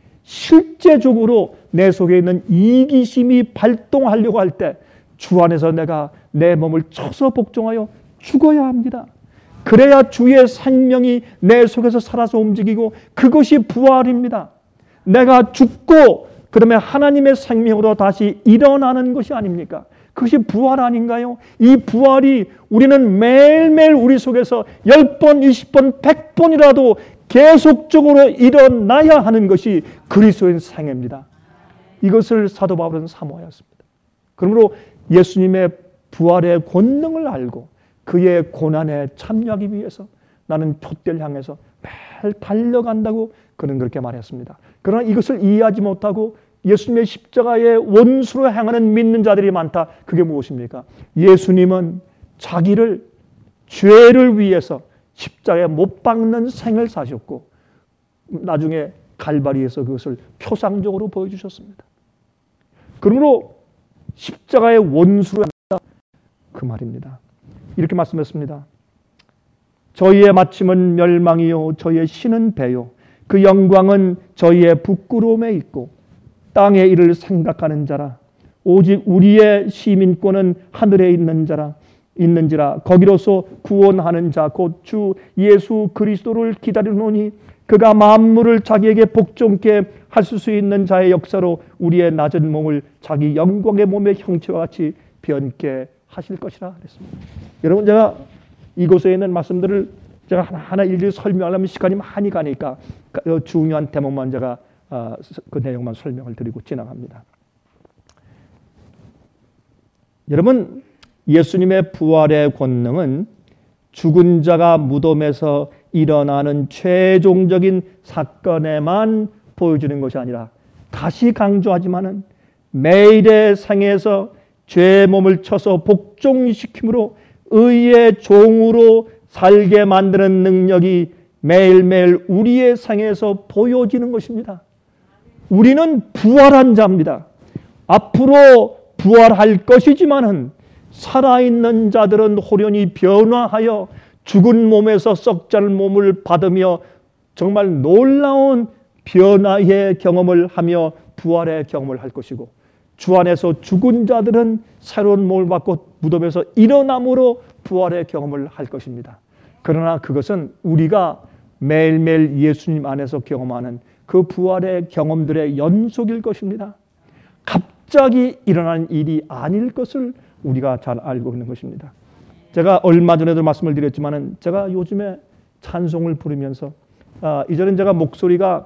실제적으로 내 속에 있는 이기심이 발동하려고 할 때 주 안에서 내가 내 몸을 쳐서 복종하여 죽어야 합니다. 그래야 주의 생명이 내 속에서 살아서 움직이고 그것이 부활입니다. 내가 죽고 그다음에 하나님의 생명으로 다시 일어나는 것이 아닙니까? 그것이 부활 아닌가요? 이 부활이 우리는 매일매일 우리 속에서 십 번, 이십 번, 백 번이라도 계속적으로 일어나야 하는 것이 그리스도의 생애입니다. 이것을 사도 바울은 사모하였습니다. 그러므로 예수님의 부활의 권능을 알고 그의 고난에 참여하기 위해서 나는 표대를 향해서 매일 달려간다고 그는 그렇게 말했습니다. 그러나 이것을 이해하지 못하고 예수님의 십자가의 원수로 행하는 믿는 자들이 많다. 그게 무엇입니까? 예수님은 자기를 죄를 위해서 십자가에 못 박는 생을 사셨고 나중에 갈바리에서 그것을 표상적으로 보여주셨습니다. 그러므로 십자가의 원수로 행한다. 그 말입니다. 이렇게 말씀했습니다. 저희의 마침은 멸망이요 저희의 신은 배요 그 영광은 저희의 부끄러움에 있고 땅의 일을 생각하는 자라 오직 우리의 시민권은 하늘에 있는 자라 있는지라 거기로서 구원하는 자 곧 주 예수 그리스도를 기다리노니 그가 만물을 자기에게 복종케 하실 수 있는 자의 역사로 우리의 낮은 몸을 자기 영광의 몸의 형체와 같이 변케 하실 것이라 그랬습니다. 여러분, 제가 이곳에 있는 말씀들을 제가 하나하나 일일이 설명하려면 시간이 많이 가니까 중요한 대목만 제가 그 내용만 설명을 드리고 지나갑니다. 여러분, 예수님의 부활의 권능은 죽은 자가 무덤에서 일어나는 최종적인 사건에만 보여주는 것이 아니라, 다시 강조하지만은 매일의 생에서 죄의 몸을 쳐서 복종시킴으로 의의 종으로 살게 만드는 능력이 매일매일 우리의 생에서 보여지는 것입니다. 우리는 부활한 자입니다. 앞으로 부활할 것이지만은 살아있는 자들은 호련히 변화하여 죽은 몸에서 썩지 않은 몸을 받으며 정말 놀라운 변화의 경험을 하며 부활의 경험을 할 것이고, 주 안에서 죽은 자들은 새로운 몸을 받고 무덤에서 일어남으로 부활의 경험을 할 것입니다. 그러나 그것은 우리가 매일매일 예수님 안에서 경험하는 그 부활의 경험들의 연속일 것입니다. 갑자기 일어나는 일이 아닐 것을 우리가 잘 알고 있는 것입니다. 제가 얼마 전에도 말씀을 드렸지만 제가 요즘에 찬송을 부르면서 아, 이전엔 제가 목소리가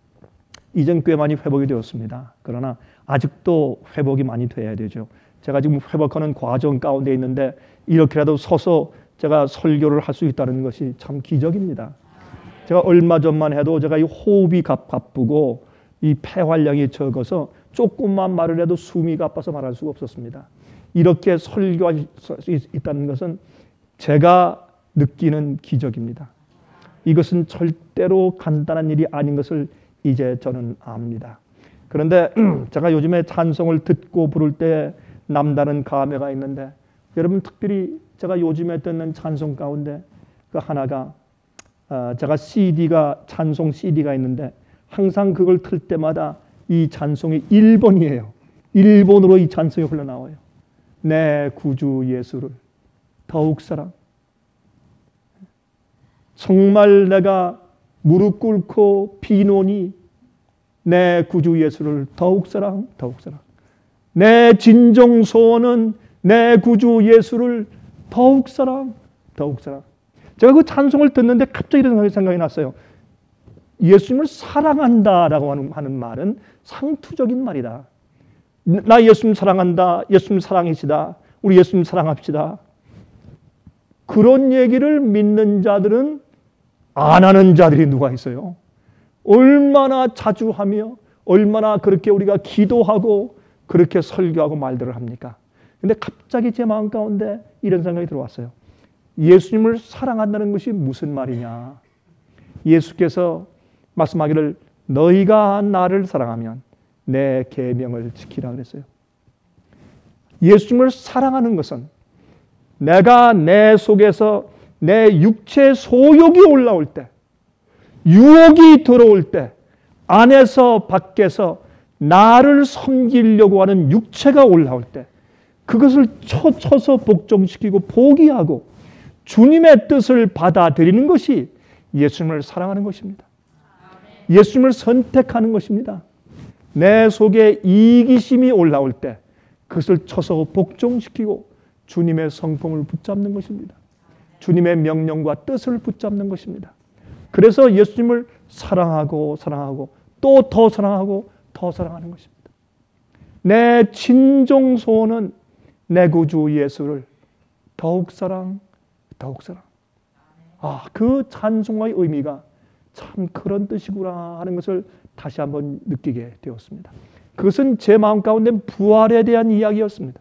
이전 꽤 많이 회복이 되었습니다. 그러나 아직도 회복이 많이 돼야 되죠. 제가 지금 회복하는 과정 가운데 있는데 이렇게라도 서서 제가 설교를 할 수 있다는 것이 참 기적입니다. 제가 얼마 전만 해도 제가 이 호흡이 가쁘고 이 폐활량이 적어서 조금만 말을 해도 숨이 가빠서 말할 수가 없었습니다. 이렇게 설교할 수 있다는 것은 제가 느끼는 기적입니다. 이것은 절대로 간단한 일이 아닌 것을 이제 저는 압니다. 그런데 제가 요즘에 찬송을 듣고 부를 때 남다른 감회가 있는데, 여러분 특별히 제가 요즘에 듣는 찬송 가운데 그 하나가 제가 씨디가 찬송 씨디가 있는데 항상 그걸 틀 때마다 이 찬송이 일 번이에요. 일본어로 이 찬송이 흘러나와요. 내 구주 예수를 더욱 사랑. 정말 내가 무릎 꿇고 비노니 내 구주 예수를 더욱 사랑, 더욱 사랑. 내 진정 소원은 내 구주 예수를 더욱 사랑, 더욱 사랑. 제가 그 찬송을 듣는데 갑자기 이런 생각이 났어요. 예수님을 사랑한다라고 하는, 하는 말은 상투적인 말이다. 나 예수님 사랑한다. 예수님 사랑이시다. 우리 예수님 사랑합시다. 그런 얘기를 믿는 자들은 안 하는 자들이 누가 있어요? 얼마나 자주 하며 얼마나 그렇게 우리가 기도하고 그렇게 설교하고 말들을 합니까? 근데 갑자기 제 마음 가운데 이런 생각이 들어왔어요. 예수님을 사랑한다는 것이 무슨 말이냐? 예수께서 말씀하기를 너희가 나를 사랑하면 내 계명을 지키라 그랬어요. 예수님을 사랑하는 것은 내가 내 속에서 내 육체 소욕이 올라올 때, 유혹이 들어올 때, 안에서 밖에서 나를 섬기려고 하는 육체가 올라올 때 그것을 쳐쳐서 복종시키고 포기하고 주님의 뜻을 받아들이는 것이 예수님을 사랑하는 것입니다. 예수님을 선택하는 것입니다. 내 속에 이기심이 올라올 때 그것을 쳐서 복종시키고 주님의 성품을 붙잡는 것입니다. 주님의 명령과 뜻을 붙잡는 것입니다. 그래서 예수님을 사랑하고 사랑하고 또 더 사랑하고 더 사랑하는 것입니다. 내 진정 소원은 내 구주 예수를 더욱 사랑, 더욱 사랑. 아, 그 찬송의 의미가 참 그런 뜻이구나 하는 것을 다시 한번 느끼게 되었습니다. 그것은 제 마음 가운데 부활에 대한 이야기였습니다.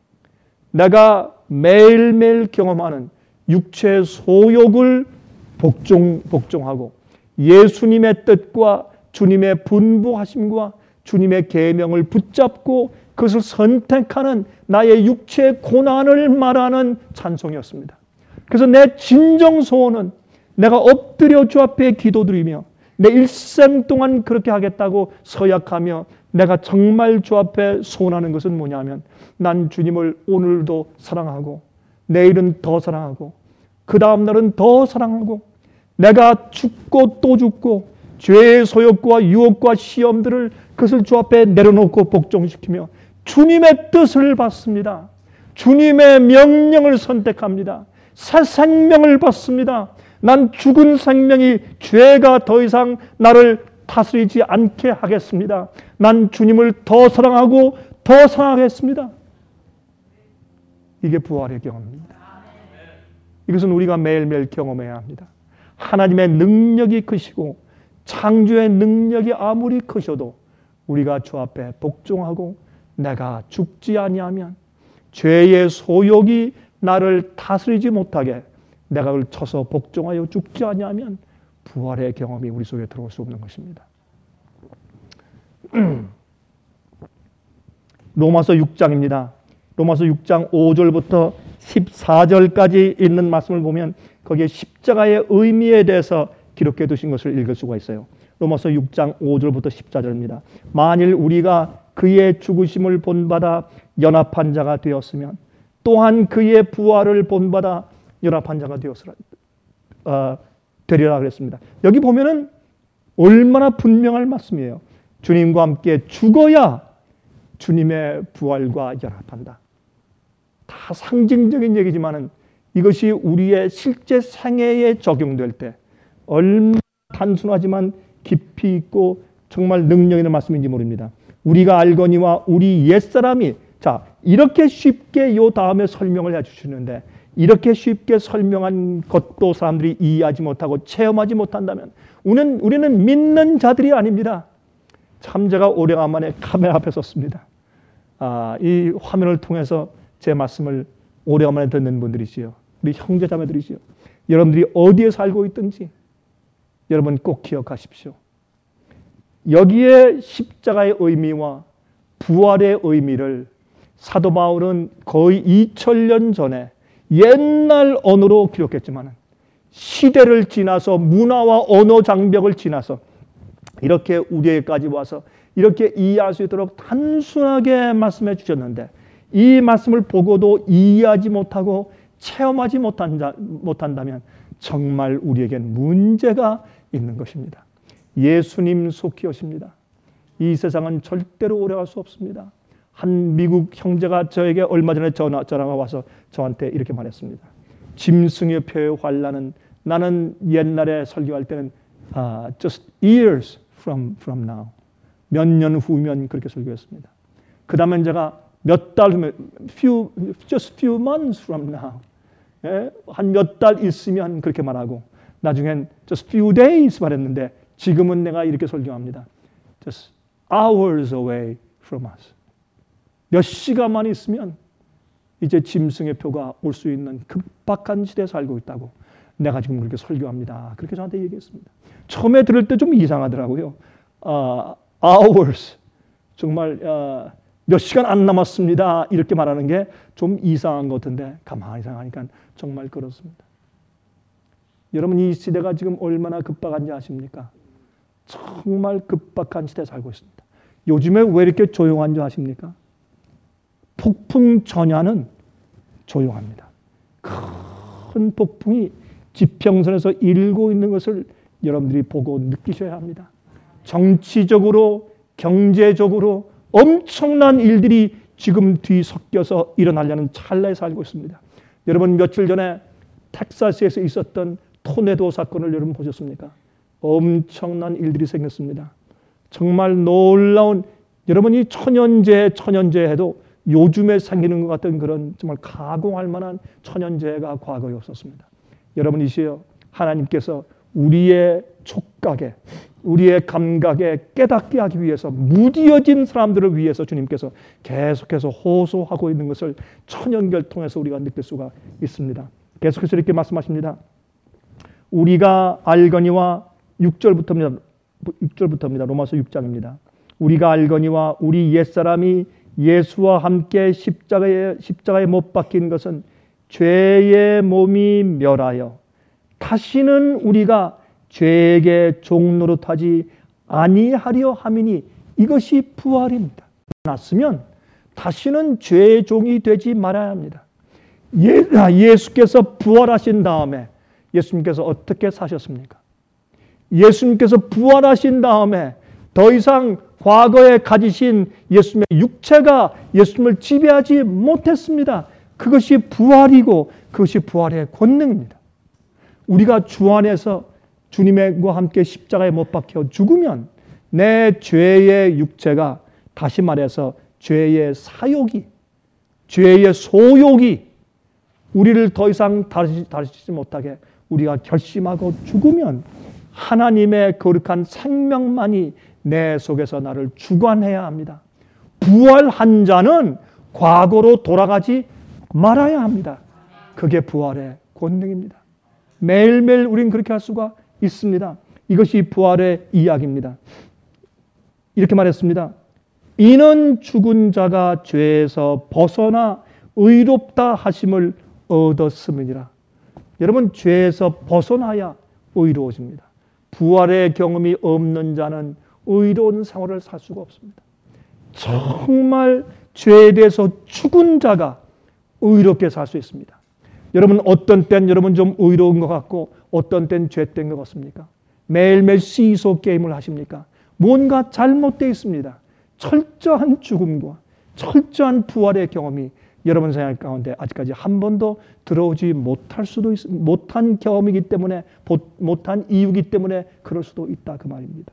내가 매일매일 경험하는 육체의 소욕을 복종, 복종하고 예수님의 뜻과 주님의 분부하심과 주님의 계명을 붙잡고 그것을 선택하는 나의 육체의 고난을 말하는 찬송이었습니다. 그래서 내 진정 소원은 내가 엎드려 주 앞에 기도드리며 내 일생 동안 그렇게 하겠다고 서약하며 내가 정말 주 앞에 소원하는 것은 뭐냐면 난 주님을 오늘도 사랑하고 내일은 더 사랑하고 그 다음 날은 더 사랑하고 내가 죽고 또 죽고 죄의 소욕과 유혹과 시험들을 그것을 주 앞에 내려놓고 복종시키며 주님의 뜻을 받습니다. 주님의 명령을 선택합니다. 새 생명을 받습니다. 난 죽은 생명이 죄가 더 이상 나를 다스리지 않게 하겠습니다. 난 주님을 더 사랑하고 더 사랑하겠습니다. 이게 부활의 경험입니다. 이것은 우리가 매일매일 경험해야 합니다. 하나님의 능력이 크시고 창조의 능력이 아무리 크셔도 우리가 주 앞에 복종하고 내가 죽지 아니하면 죄의 소욕이 나를 다스리지 못하게 내가 그걸 쳐서 복종하여 죽지 아니하면 부활의 경험이 우리 속에 들어올 수 없는 것입니다. 로마서 육 장입니다. 로마서 육 장 오 절부터 십사 절까지 있는 말씀을 보면 거기에 십자가의 의미에 대해서 기록해 두신 것을 읽을 수가 있어요. 로마서 육 장 오 절부터 십사 절입니다. 만일 우리가 그의 죽으심을 본받아 연합한 자가 되었으면 또한 그의 부활을 본받아 연합한 자가 되었으라 어, 되리라 그랬습니다. 여기 보면은 얼마나 분명할 말씀이에요. 주님과 함께 죽어야 주님의 부활과 연합한다. 다 상징적인 얘기지만은 이것이 우리의 실제 생애에 적용될 때 얼마나 단순하지만 깊이 있고 정말 능력 있는 말씀인지 모릅니다. 우리가 알거니와 우리 옛사람이, 자, 이렇게 쉽게 요 다음에 설명을 해 주시는데 이렇게 쉽게 설명한 것도 사람들이 이해하지 못하고 체험하지 못한다면 우리는, 우리는 믿는 자들이 아닙니다. 참 제가 오래간만에 카메라 앞에 섰습니다. 아, 이 화면을 통해서 제 말씀을 오래간만에 듣는 분들이시요, 우리 형제자매들이시요, 여러분들이 어디에 살고 있든지 여러분 꼭 기억하십시오. 여기에 십자가의 의미와 부활의 의미를 사도 바울은 거의 이천 년 전에 옛날 언어로 기록했지만 시대를 지나서 문화와 언어 장벽을 지나서 이렇게 우리에게까지 와서 이렇게 이해할 수 있도록 단순하게 말씀해 주셨는데 이 말씀을 보고도 이해하지 못하고 체험하지 못한다, 못한다면 정말 우리에겐 문제가 있는 것입니다. 예수님 속히 오십니다. 이 세상은 절대로 오래갈 수 없습니다. 한 미국 형제가 저에게 얼마 전에 전화, 전화가 와서 저한테 이렇게 말했습니다. 짐승의 표의 환란은 나는 옛날에 설교할 때는 uh, just years from, from now. 몇 년 후면 그렇게 설교했습니다. 그 다음에 제가 몇 달 후면 few, just few months from now. 예? 한 몇 달 있으면 그렇게 말하고 나중엔 just few days 말했는데 지금은 내가 이렇게 설교합니다. Just hours away from us. 몇 시간만 있으면 이제 짐승의 표가 올 수 있는 급박한 시대에 살고 있다고 내가 지금 그렇게 설교합니다. 그렇게 저한테 얘기했습니다. 처음에 들을 때 좀 이상하더라고요. Uh, hours. 정말 uh, 몇 시간 안 남았습니다. 이렇게 말하는 게 좀 이상한 것 같은데 가만히 생각하니까 정말 그렇습니다. 여러분 이 시대가 지금 얼마나 급박한지 아십니까? 정말 급박한 시대에 살고 있습니다. 요즘에 왜 이렇게 조용한 줄 아십니까? 폭풍 전야는 조용합니다. 큰 폭풍이 지평선에서 일고 있는 것을 여러분들이 보고 느끼셔야 합니다. 정치적으로, 경제적으로 엄청난 일들이 지금 뒤섞여서 일어나려는 찰나에 살고 있습니다. 여러분 며칠 전에 텍사스에서 있었던 토네도 사건을 여러분 보셨습니까? 엄청난 일들이 생겼습니다. 정말 놀라운, 여러분이 천연재해, 천연재해 해도 요즘에 생기는 것 같은 그런 정말 가공할 만한 천연재해가 과거에 없었습니다. 여러분이시여, 하나님께서 우리의 촉각에, 우리의 감각에 깨닫게 하기 위해서 무디어진 사람들을 위해서 주님께서 계속해서 호소하고 있는 것을 천연결 통해서 우리가 느낄 수가 있습니다. 계속해서 이렇게 말씀하십니다. 우리가 알거니와 육 절부터입니다. 육 절부터입니다. 로마서 육 장입니다. 우리가 알거니와 우리 옛사람이 예수와 함께 십자가에, 십자가에 못 박힌 것은 죄의 몸이 멸하여 다시는 우리가 죄에게 종노릇하지 아니하려 함이니 이것이 부활입니다. 났으면 다시는 죄의 종이 되지 말아야 합니다. 예, 예수께서 부활하신 다음에 예수님께서 어떻게 사셨습니까? 예수님께서 부활하신 다음에 더 이상 과거에 가지신 예수님의 육체가 예수님을 지배하지 못했습니다. 그것이 부활이고 그것이 부활의 권능입니다. 우리가 주 안에서 주님과 함께 십자가에 못 박혀 죽으면 내 죄의 육체가, 다시 말해서 죄의 사욕이, 죄의 소욕이 우리를 더 이상 다루지 못하게 우리가 결심하고 죽으면 하나님의 거룩한 생명만이 내 속에서 나를 주관해야 합니다. 부활한 자는 과거로 돌아가지 말아야 합니다. 그게 부활의 권능입니다. 매일매일 우리는 그렇게 할 수가 있습니다. 이것이 부활의 이야기입니다. 이렇게 말했습니다. 이는 죽은 자가 죄에서 벗어나 의롭다 하심을 얻었음이니라. 여러분, 죄에서 벗어나야 의로워집니다. 부활의 경험이 없는 자는 의로운 생활을 살 수가 없습니다. 정말 죄에 대해서 죽은 자가 의롭게 살 수 있습니다. 여러분, 어떤 땐 여러분 좀 의로운 것 같고 어떤 땐 죄된 것 같습니까? 매일매일 시소 게임을 하십니까? 뭔가 잘못되어 있습니다. 철저한 죽음과 철저한 부활의 경험이 여러분 생활 가운데 아직까지 한 번도 들어오지 못할 수도 있, 못한 경험이기 때문에, 못한 이유이기 때문에 그럴 수도 있다, 그 말입니다.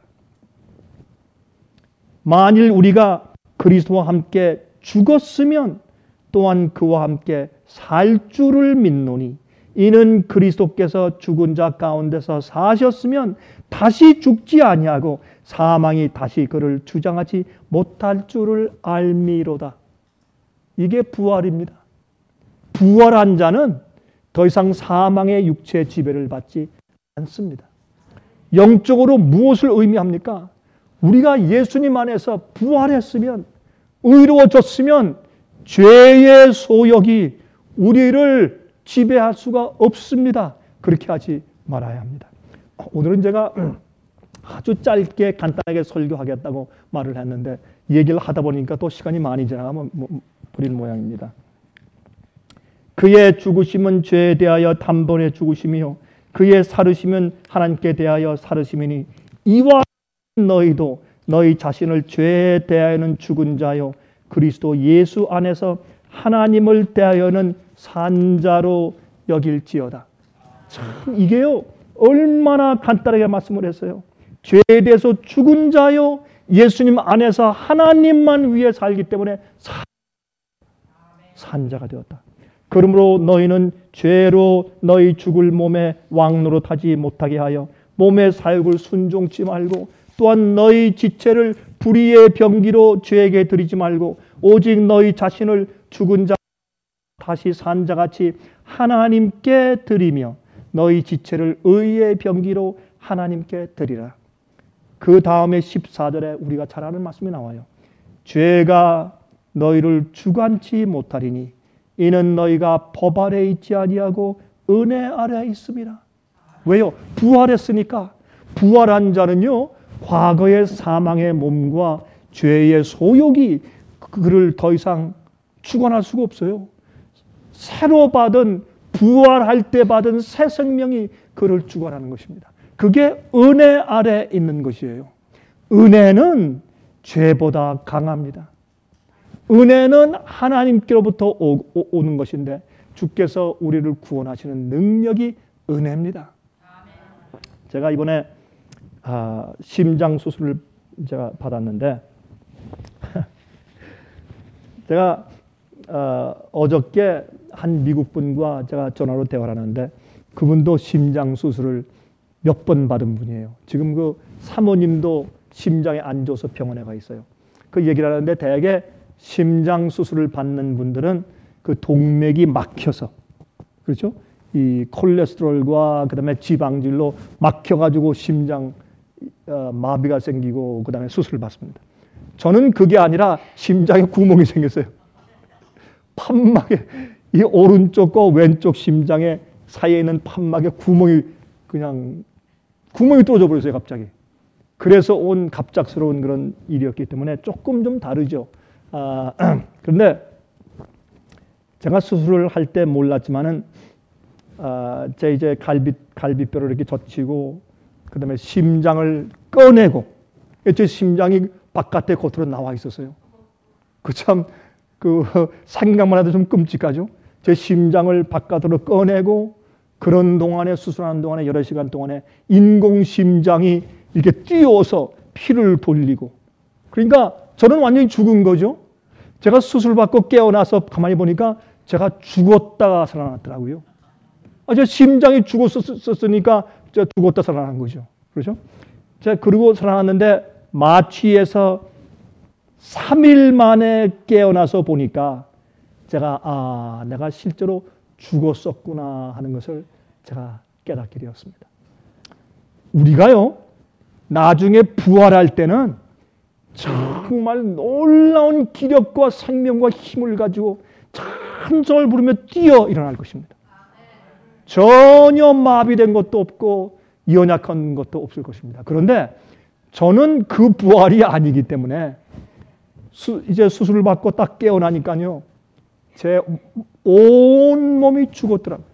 만일 우리가 그리스도와 함께 죽었으면 또한 그와 함께 살 줄을 믿노니, 이는 그리스도께서 죽은 자 가운데서 사셨으면 다시 죽지 아니하고 사망이 다시 그를 주장하지 못할 줄을 알미로다. 이게 부활입니다. 부활한 자는 더 이상 사망의 육체 지배를 받지 않습니다. 영적으로 무엇을 의미합니까? 우리가 예수님 안에서 부활했으면, 의로워졌으면 죄의 소욕이 우리를 지배할 수가 없습니다. 그렇게 하지 말아야 합니다. 오늘은 제가 아주 짧게 간단하게 설교하겠다고 말을 했는데 얘기를 하다 보니까 또 시간이 많이 지나가면 버리는 모양입니다. 그의 죽으심은 죄에 대하여 단번에 죽으심이요 그의 살으심은 하나님께 대하여 살으심이니, 이와 너희도 너희 자신을 죄에 대하여는 죽은 자요 그리스도 예수 안에서 하나님을 대하여는 산 자로 여길지어다. 참, 이게요 얼마나 간단하게 말씀을 했어요. 죄에 대해서 죽은 자요, 예수님 안에서 하나님만 위해 살기 때문에 산 자가 되었다. 그러므로 너희는 죄로 너희 죽을 몸에 왕노릇하지 못하게 하여 몸의 사욕을 순종치 말고, 또한 너희 지체를 불의의 병기로 죄에게 드리지 말고, 오직 너희 자신을 죽은 자 다시 산 자같이 하나님께 드리며 너희 지체를 의의 병기로 하나님께 드리라. 그 다음에 십사 절에 우리가 잘 아는 말씀이 나와요. 죄가 너희를 주관치 못하리니 이는 너희가 법 아래 있지 아니하고 은혜 아래 있음이라. 왜요? 부활했으니까. 부활한 자는요 과거의 사망의 몸과 죄의 소욕이 그를 더 이상 주관할 수가 없어요. 새로 받은, 부활할 때 받은 새 생명이 그를 주관하는 것입니다. 그게 은혜 아래 있는 것이에요. 은혜는 죄보다 강합니다. 은혜는 하나님께로부터 오, 오, 오는 것인데 주께서 우리를 구원하시는 능력이 은혜입니다. 제가 이번에 아, 심장 수술을 제가 받았는데 제가 어, 어저께 한 미국 분과 제가 전화로 대화를 하는데 그분도 심장 수술을 몇 번 받은 분이에요. 지금 그 사모님도 심장에 안 좋아서 병원에 가 있어요. 그 얘기를 하는데 대개 심장 수술을 받는 분들은 그 동맥이 막혀서, 그렇죠? 이 콜레스테롤과 그다음에 지방질로 막혀가지고 심장 어, 마비가 생기고 그다음에 수술을 받습니다. 저는 그게 아니라 심장에 구멍이 생겼어요. 판막에, 이 오른쪽과 왼쪽 심장에 사이에 있는 판막에 구멍이 그냥 구멍이 뚫어져 버렸어요, 갑자기. 그래서 온 갑작스러운 그런 일이었기 때문에 조금 좀 다르죠. 아, 그런데 제가 수술을 할 때 몰랐지만은 아, 제 이제 갈비 갈비뼈를 이렇게 젖히고 그다음에 심장을 꺼내고, 제 심장이 바깥에 겉으로 나와 있었어요. 그 참 그 생각만 해도 좀 끔찍하죠. 제 심장을 바깥으로 꺼내고 그런 동안에, 수술하는 동안에 여러 시간 동안에 인공 심장이 이렇게 뛰어서 피를 돌리고, 그러니까 저는 완전히 죽은 거죠. 제가 수술 받고 깨어나서 가만히 보니까 제가 죽었다가 살아났더라고요. 아, 제 심장이 죽었었으니까 제가 죽었다 살아난 거죠. 그렇죠? 제가 그리고 살아났는데 마취에서 삼 일 만에 깨어나서 보니까 제가 아, 내가 실제로 죽었었구나 하는 것을 제가 깨닫게 되었습니다. 우리가요, 나중에 부활할 때는 정말 놀라운 기력과 생명과 힘을 가지고 찬송을 부르며 뛰어 일어날 것입니다. 전혀 마비된 것도 없고 연약한 것도 없을 것입니다. 그런데 저는 그 부활이 아니기 때문에 수, 이제 수술을 받고 딱 깨어나니까요, 제 온 몸이 죽었더라고요.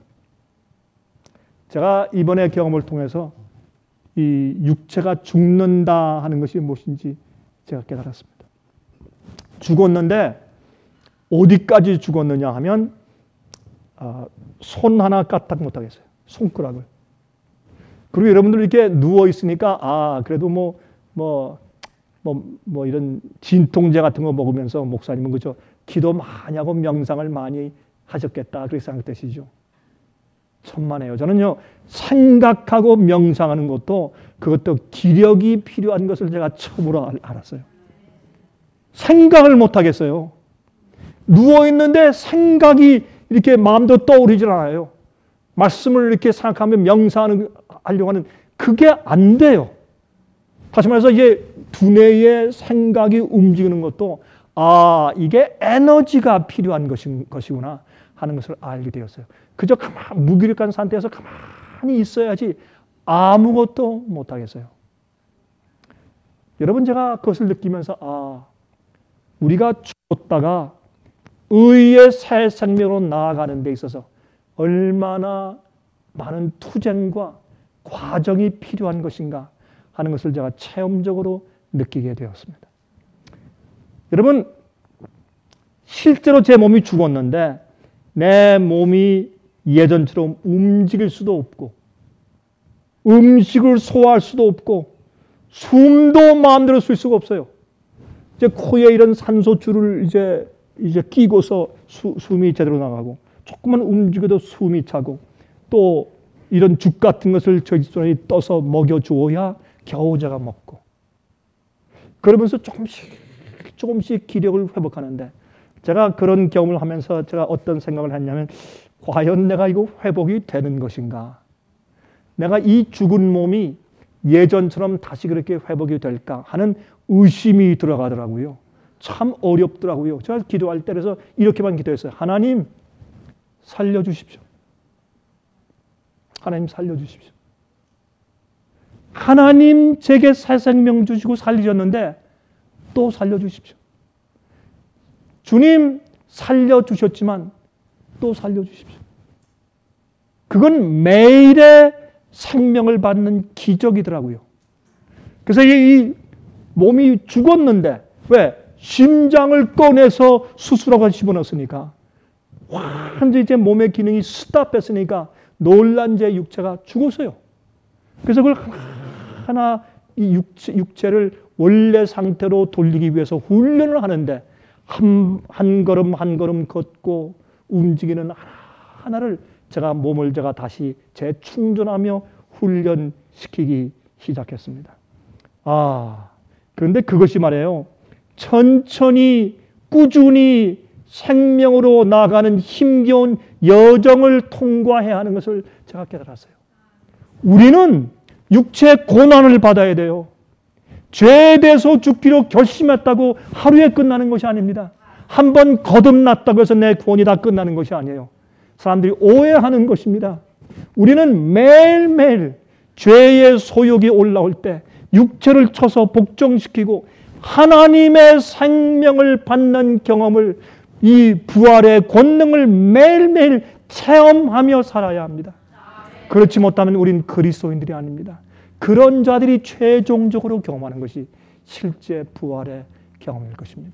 제가 이번에 경험을 통해서 이 육체가 죽는다 하는 것이 무엇인지 제가 깨달았습니다. 죽었는데 어디까지 죽었느냐 하면 아, 손 하나 까딱 못하겠어요. 손가락을. 그리고 여러분들 이렇게 누워 있으니까 아 그래도 뭐 뭐 뭐 뭐 이런 진통제 같은 거 먹으면서 목사님은 그죠, 기도 많이 하고 명상을 많이 하셨겠다 그렇게 생각되시죠. 천만에요. 저는요, 생각하고 명상하는 것도 그것도 기력이 필요한 것을 제가 처음으로 알았어요. 생각을 못 하겠어요. 누워 있는데 생각이 이렇게 마음도 떠오르질 않아요. 말씀을 이렇게 생각하며 명상하려고 하는 그게 안 돼요. 다시 말해서 이제 두뇌의 생각이 움직이는 것도 아 이게 에너지가 필요한 것인, 것이구나 하는 것을 알게 되었어요. 그저 가만 무기력한 상태에서 가만히 있어야지 아무것도 못 하겠어요. 여러분, 제가 그것을 느끼면서 아 우리가 죽었다가 의의 새 생명으로 나아가는 데 있어서 얼마나 많은 투쟁과 과정이 필요한 것인가 하는 것을 제가 체험적으로 느끼게 되었습니다. 여러분, 실제로 제 몸이 죽었는데 내 몸이 예전처럼 움직일 수도 없고 음식을 소화할 수도 없고 숨도 마음대로 쉴 수가 없어요. 이제 코에 이런 산소줄을 이제 이제 끼고서 수, 숨이 제대로 나가고 조금만 움직여도 숨이 차고 또 이런 죽 같은 것을 저희 집사람이 떠서 먹여주어야 겨우 제가 먹고 그러면서 조금씩 조금씩 기력을 회복하는데 제가 그런 경험을 하면서 제가 어떤 생각을 했냐면 과연 내가 이거 회복이 되는 것인가? 내가 이 죽은 몸이 예전처럼 다시 그렇게 회복이 될까 하는 의심이 들어가더라고요. 참 어렵더라고요. 제가 기도할 때 그래서 이렇게만 기도했어요. 하나님 살려주십시오. 하나님 살려주십시오. 하나님 제게 새 생명 주시고 살리셨는데 또 살려주십시오. 주님 살려주셨지만 또 살려주십시오. 그건 매일의 생명을 받는 기적이더라고요. 그래서 이 몸이 죽었는데 왜? 심장을 꺼내서 수술하고 집어넣었으니까 완전히 제 몸의 기능이 스탑했으니까 놀란 제 육체가 죽었어요. 그래서 그걸 하나 이 육체, 육체를 원래 상태로 돌리기 위해서 훈련을 하는데 한, 한 걸음 한 걸음 걷고 움직이는 하나하나를 제가 몸을 제가 다시 재충전하며 훈련시키기 시작했습니다. 아, 그런데 그것이 말이에요. 천천히 꾸준히 생명으로 나아가는 힘겨운 여정을 통과해야 하는 것을 제가 깨달았어요. 우리는 육체 고난을 받아야 돼요. 죄에 대해서 죽기로 결심했다고 하루에 끝나는 것이 아닙니다. 한 번 거듭났다고 해서 내 구원이 다 끝나는 것이 아니에요. 사람들이 오해하는 것입니다. 우리는 매일매일 죄의 소욕이 올라올 때 육체를 쳐서 복종시키고 하나님의 생명을 받는 경험을 이 부활의 권능을 매일매일 체험하며 살아야 합니다. 그렇지 못하면 우린 그리스도인들이 아닙니다. 그런 자들이 최종적으로 경험하는 것이 실제 부활의 경험일 것입니다.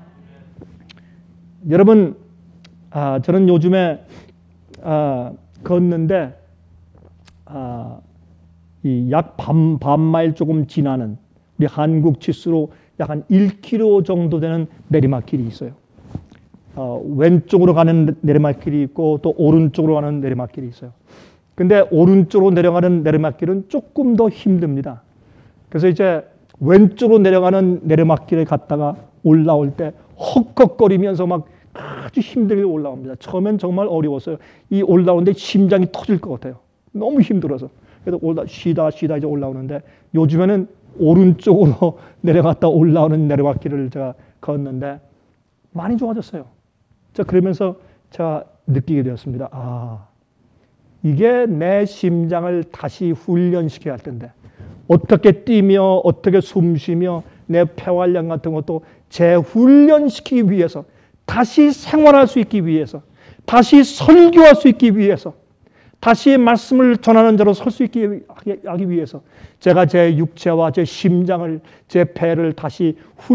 여러분, 아, 저는 요즘에 아, 걷는데 아, 이 약 반, 반마일 조금 지나는 우리 한국 치수로 약 한 일 킬로미터 정도 되는 내리막길이 있어요. 어, 왼쪽으로 가는 내리막길이 있고 또 오른쪽으로 가는 내리막길이 있어요. 근데 오른쪽으로 내려가는 내리막길은 조금 더 힘듭니다. 그래서 이제 왼쪽으로 내려가는 내리막길에 갔다가 올라올 때 헉헉거리면서 막 아주 힘들게 올라옵니다. 처음엔 정말 어려웠어요. 이 올라오는데 심장이 터질 것 같아요. 너무 힘들어서. 그래서 올라 쉬다 쉬다 이제 올라오는데 요즘에는 오른쪽으로 내려갔다 올라오는 내리막길을 제가 걷는데 많이 좋아졌어요. 자, 그러면서 제가 느끼게 되었습니다. 아, 이게 내 심장을 다시 훈련시켜야 할 텐데 어떻게 뛰며 어떻게 숨쉬며 내 폐활량 같은 것도 재훈련시키기 위해서 다시 생활할 수 있기 위해서 다시 설교할 수 있기 위해서 다시 말씀을 전하는 자로 설 수 있게 하기 위해서 제가 제 육체와 제 심장을 제 폐를 다시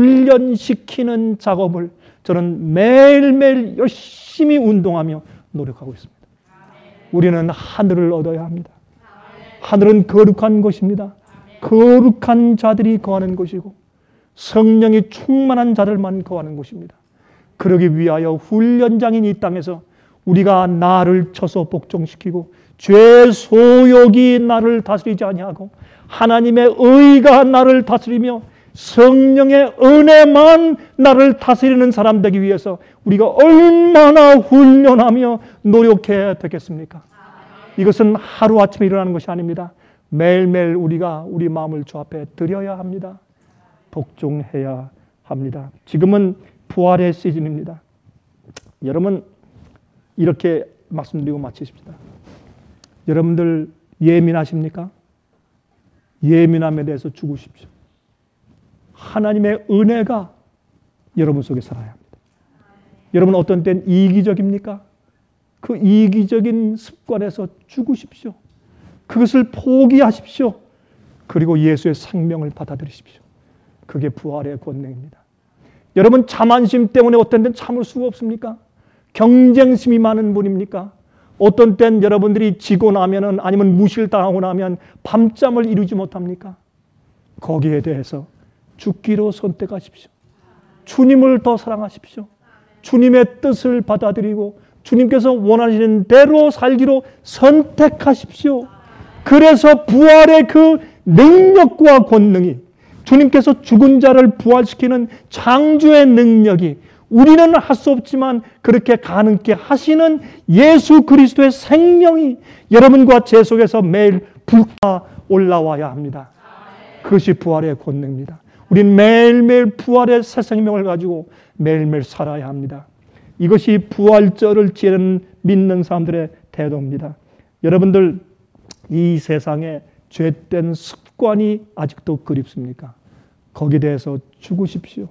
훈련시키는 작업을 저는 매일매일 열심히 운동하며 노력하고 있습니다. 우리는 하늘을 얻어야 합니다. 하늘은 거룩한 곳입니다. 거룩한 자들이 거하는 곳이고 성령이 충만한 자들만 거하는 곳입니다. 그러기 위하여 훈련장인 이 땅에서 우리가 나를 쳐서 복종시키고 죄 소욕이 나를 다스리지 아니하고 하나님의 의가 나를 다스리며 성령의 은혜만 나를 다스리는 사람 되기 위해서 우리가 얼마나 훈련하며 노력해야 되겠습니까? 이것은 하루아침에 일어나는 것이 아닙니다. 매일매일 우리가 우리 마음을 주 앞에 드려야 합니다. 복종해야 합니다. 지금은 부활의 시즌입니다. 여러분 이렇게 말씀드리고 마치십시다. 여러분들 예민하십니까? 예민함에 대해서 죽으십시오. 하나님의 은혜가 여러분 속에 살아야 합니다. 여러분 어떤 때는 이기적입니까? 그 이기적인 습관에서 죽으십시오. 그것을 포기하십시오. 그리고 예수의 생명을 받아들이십시오. 그게 부활의 권능입니다. 여러분 자만심 때문에 어떤 때는 참을 수가 없습니까? 경쟁심이 많은 분입니까? 어떤 땐 여러분들이 지고 나면은 아니면 무실당하고 나면 밤잠을 이루지 못합니까? 거기에 대해서 죽기로 선택하십시오. 주님을 더 사랑하십시오. 주님의 뜻을 받아들이고 주님께서 원하시는 대로 살기로 선택하십시오. 그래서 부활의 그 능력과 권능이 주님께서 죽은 자를 부활시키는 창조의 능력이 우리는 할 수 없지만 그렇게 가능케 하시는 예수 그리스도의 생명이 여러분과 제 속에서 매일 불타 올라와야 합니다. 그것이 부활의 권능입니다. 우리는 매일매일 부활의 새 생명을 가지고 매일매일 살아야 합니다. 이것이 부활절을 지내는 믿는 사람들의 태도입니다. 여러분들 이 세상에 죄된 습관이 아직도 그립습니까? 거기에 대해서 죽으십시오.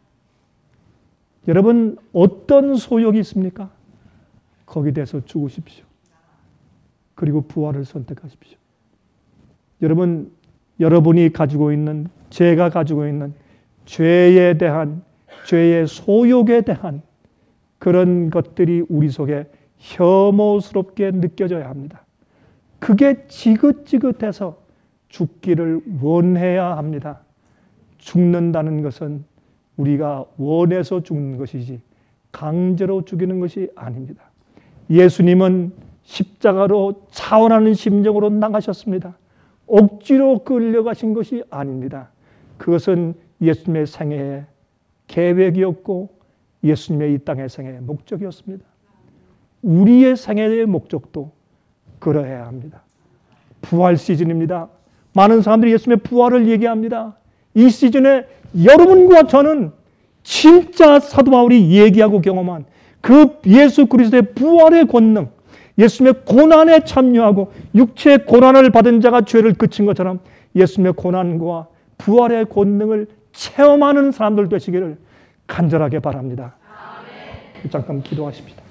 여러분 어떤 소욕이 있습니까? 거기에 대해서 죽으십시오. 그리고 부활을 선택하십시오. 여러분 여러분이 가지고 있는 제가 가지고 있는 죄에 대한 죄의 소욕에 대한 그런 것들이 우리 속에 혐오스럽게 느껴져야 합니다. 그게 지긋지긋해서 죽기를 원해야 합니다. 죽는다는 것은 우리가 원해서 죽는 것이지 강제로 죽이는 것이 아닙니다. 예수님은 십자가로 차원하는 심정으로 나가셨습니다. 억지로 끌려가신 것이 아닙니다. 그것은 예수님의 생애의 계획이었고 예수님의 이 땅의 생애의 목적이었습니다. 우리의 생애의 목적도 그러해야 합니다. 부활 시즌입니다. 많은 사람들이 예수님의 부활을 얘기합니다. 이 시즌에 여러분과 저는 진짜 사도 바울이 얘기하고 경험한 그 예수 그리스도의 부활의 권능, 예수님의 고난에 참여하고 육체의 고난을 받은 자가 죄를 그친 것처럼 예수님의 고난과 부활의 권능을 체험하는 사람들 되시기를 간절하게 바랍니다. 아멘. 잠깐 기도하십시다.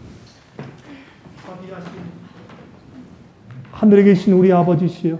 하늘에 계신 우리 아버지시여,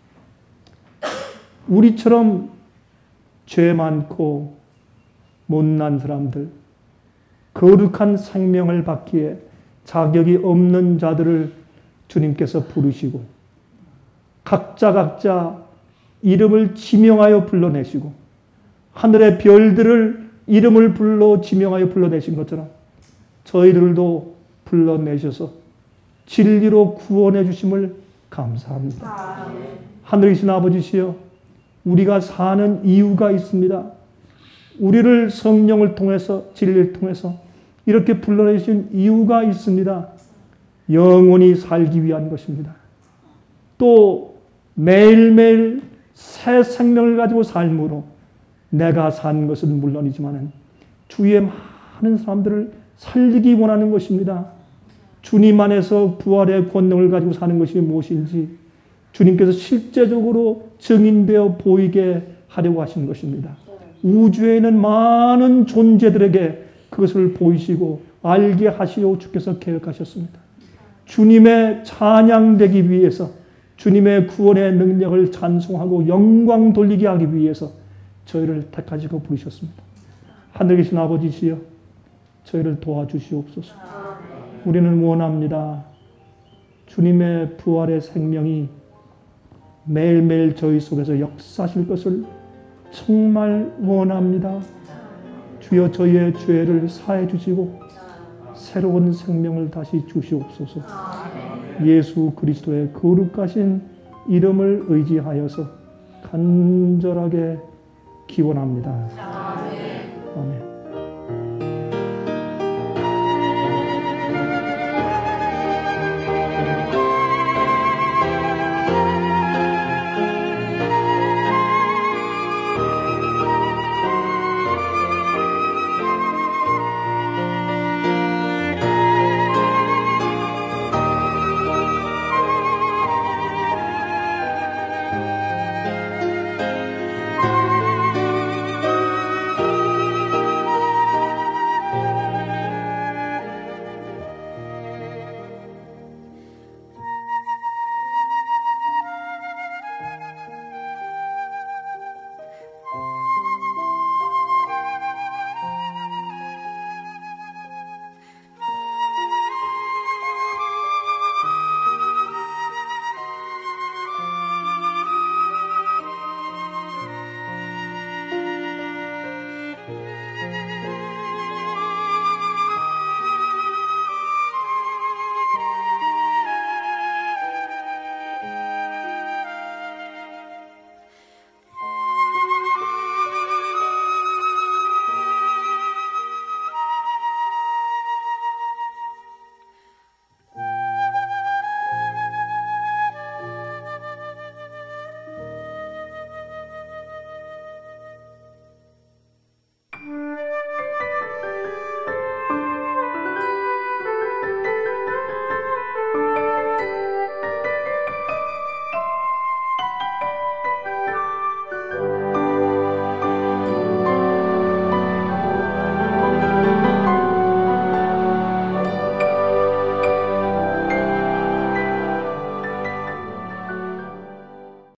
우리처럼 죄 많고 못난 사람들, 거룩한 생명을 받기에 자격이 없는 자들을 주님께서 부르시고 각자 각자 이름을 지명하여 불러내시고 하늘의 별들을 이름을 불러 지명하여 불러내신 것처럼 저희들도 불러내셔서 진리로 구원해 주심을 감사합니다. 하늘에 계신 아버지시여, 우리가 사는 이유가 있습니다. 우리를 성령을 통해서, 진리를 통해서 이렇게 불러내신 이유가 있습니다. 영원히 살기 위한 것입니다. 또 매일매일 새 생명을 가지고 삶으로 내가 산 것은 물론이지만 주위의 많은 사람들을 살리기 원하는 것입니다. 주님 안에서 부활의 권능을 가지고 사는 것이 무엇인지 주님께서 실제적으로 증인되어 보이게 하려고 하시는 것입니다. 우주에 있는 많은 존재들에게 그것을 보이시고 알게 하시려고 주께서 계획하셨습니다. 주님의 찬양되기 위해서, 주님의 구원의 능력을 찬송하고 영광 돌리게 하기 위해서 저희를 택하시고 부르셨습니다. 하늘에 계신 아버지시여, 저희를 도와주시옵소서. 우리는 원합니다. 주님의 부활의 생명이 매일매일 저희 속에서 역사하실 것을 정말 원합니다. 주여, 저희의 죄를 사해 주시고 새로운 생명을 다시 주시옵소서. 예수 그리스도의 거룩하신 이름을 의지하여서 간절하게 기원합니다. 아멘.